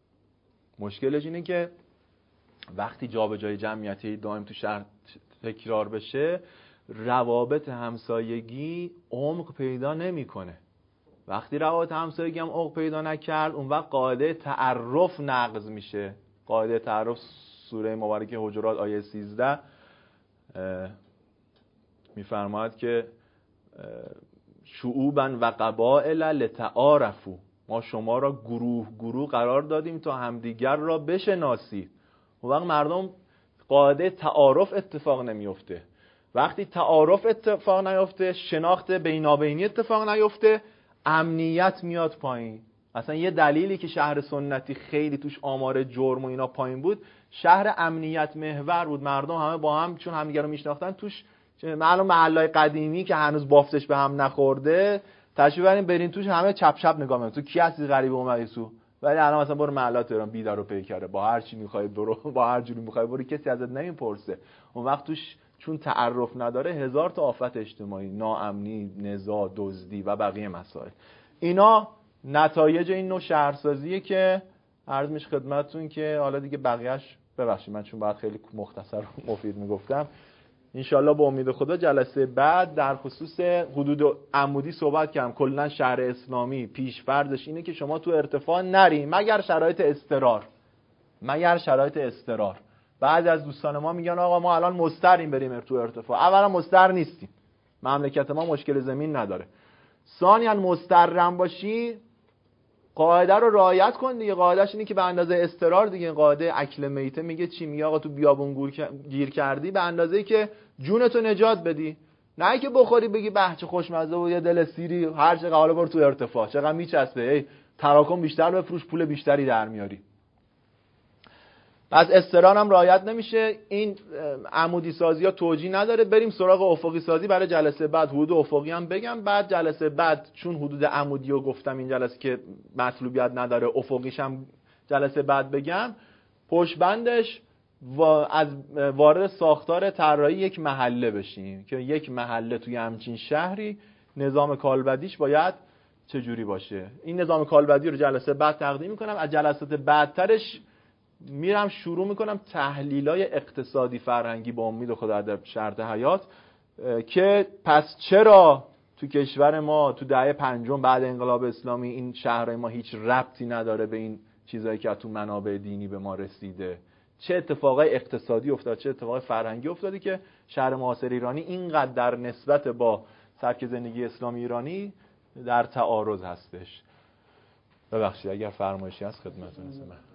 Speaker 2: مشکلش اینه که وقتی جابجایی جمعیتی دائم تو شهر تکرار بشه، روابط همسایگی عمق پیدا نمیکنه. وقتی روابط همسایگی هم عمق پیدا نکرد، اون وقت قاعده تعرف نقض میشه. قاعده تعرف سوره مبارکه حجرات آیه سیزده میفرماید که شعوبا و قبائل لتعارفوا، ما شما را گروه گروه قرار دادیم تا همدیگر را بشناسید. اون وقت مردم قاعده تعارف اتفاق نمیفته. وقتی تعارف اتفاق نیفته، شناخت بینابینی اتفاق نیفته، امنیت میاد پایین. اصلا یه دلیلی که شهر سنتی خیلی توش آمار جرم و اینا پایین بود، شهر امنیت محور بود. مردم همه با هم چون همدیگه رو میشناختن توش. معلوم محلهای قدیمی که هنوز بافتش به هم نخورده، تشریف برین برین توش همه چپ چپ نگاه میکنن تو کی هستی غریبه اومدی تو. ولی الان مثلا برو محلات ایران بیدار رو پیکره، با هر چی میخوای برو، با هر جوری میخوای برو، کسی ازت نمیپرسه. اون وقت توش چون تعرف نداره، هزار تا آفت اجتماعی، ناامنی، نزاع، دزدی و بقیه مسائل. اینا نتایج این نوع شهرسازیه که عرض میشه خدمتتون که حالا دیگه بقیه‌اش ببخشید من چون بعد خیلی مختصر و مفید میگفتم، انشالله با امید خدا جلسه بعد در خصوص حدود عمودی صحبت کردم. کلا شهر اسلامی پیش فرضش اینه که شما تو ارتفاع نری مگر شرایط اضطرار، مگر شرایط اضطرار. بعضی از دوستان ما میگن آقا ما الان مضطریم بریم تو ارتفاع. اولا مضطر نیستیم، مملکت ما مشکل زمین نداره. ثانیاً مسترم باشی، قاعده رو رعایت کن دیگه. قاعدهش اینه که به اندازه اضطرار دیگه. قاعده اکل میته میگه چی؟ میگه آقا تو بیابون گیر کردی به اندازه‌ای که جونتو نجات بدی، نه که بخوری بگی به چه خوشمزه و یه دل سیری هر چقدر حالا برو تو ارتفاع چقدر میچسبه، ای تراکم بیشتر بفروش پول بیشتری در میاری. پس اضطرار هم رعایت نمیشه. این عمودی سازی ها توجیه نداره. بریم سراغ افقی سازی برای جلسه بعد. حدود افقی هم بگم، بعد جلسه بعد چون حدود عمودی رو گفتم این جلسه که مطلوبیت نداره، افقیش هم جلسه بعد بگم. پشت بندش از وارد ساختار طراحی یک محله بشیم که یک محله توی همچین شهری نظام کالبدیش باید چجوری باشه. این نظام کالبدی رو جلسه بعد تقدیم میکنم. از جلسات بعدترش میرم شروع میکنم تحلیلای اقتصادی فرهنگی با امید خدا در شرط حیات، که پس چرا تو کشور ما تو دهه پنجم بعد انقلاب اسلامی این شهرهای ما هیچ ربطی نداره به این چیزایی که تو منابع دینی به ما رسیده، چه اتفاقای اقتصادی افتاد، چه اتفاقای فرهنگی افتادی که شهر معاصر ایرانی اینقدر در نسبت با سبک زندگی اسلامی ایرانی در تعارض هستش. ببخشید اگر فرمایشی هست خدمتتون هستم.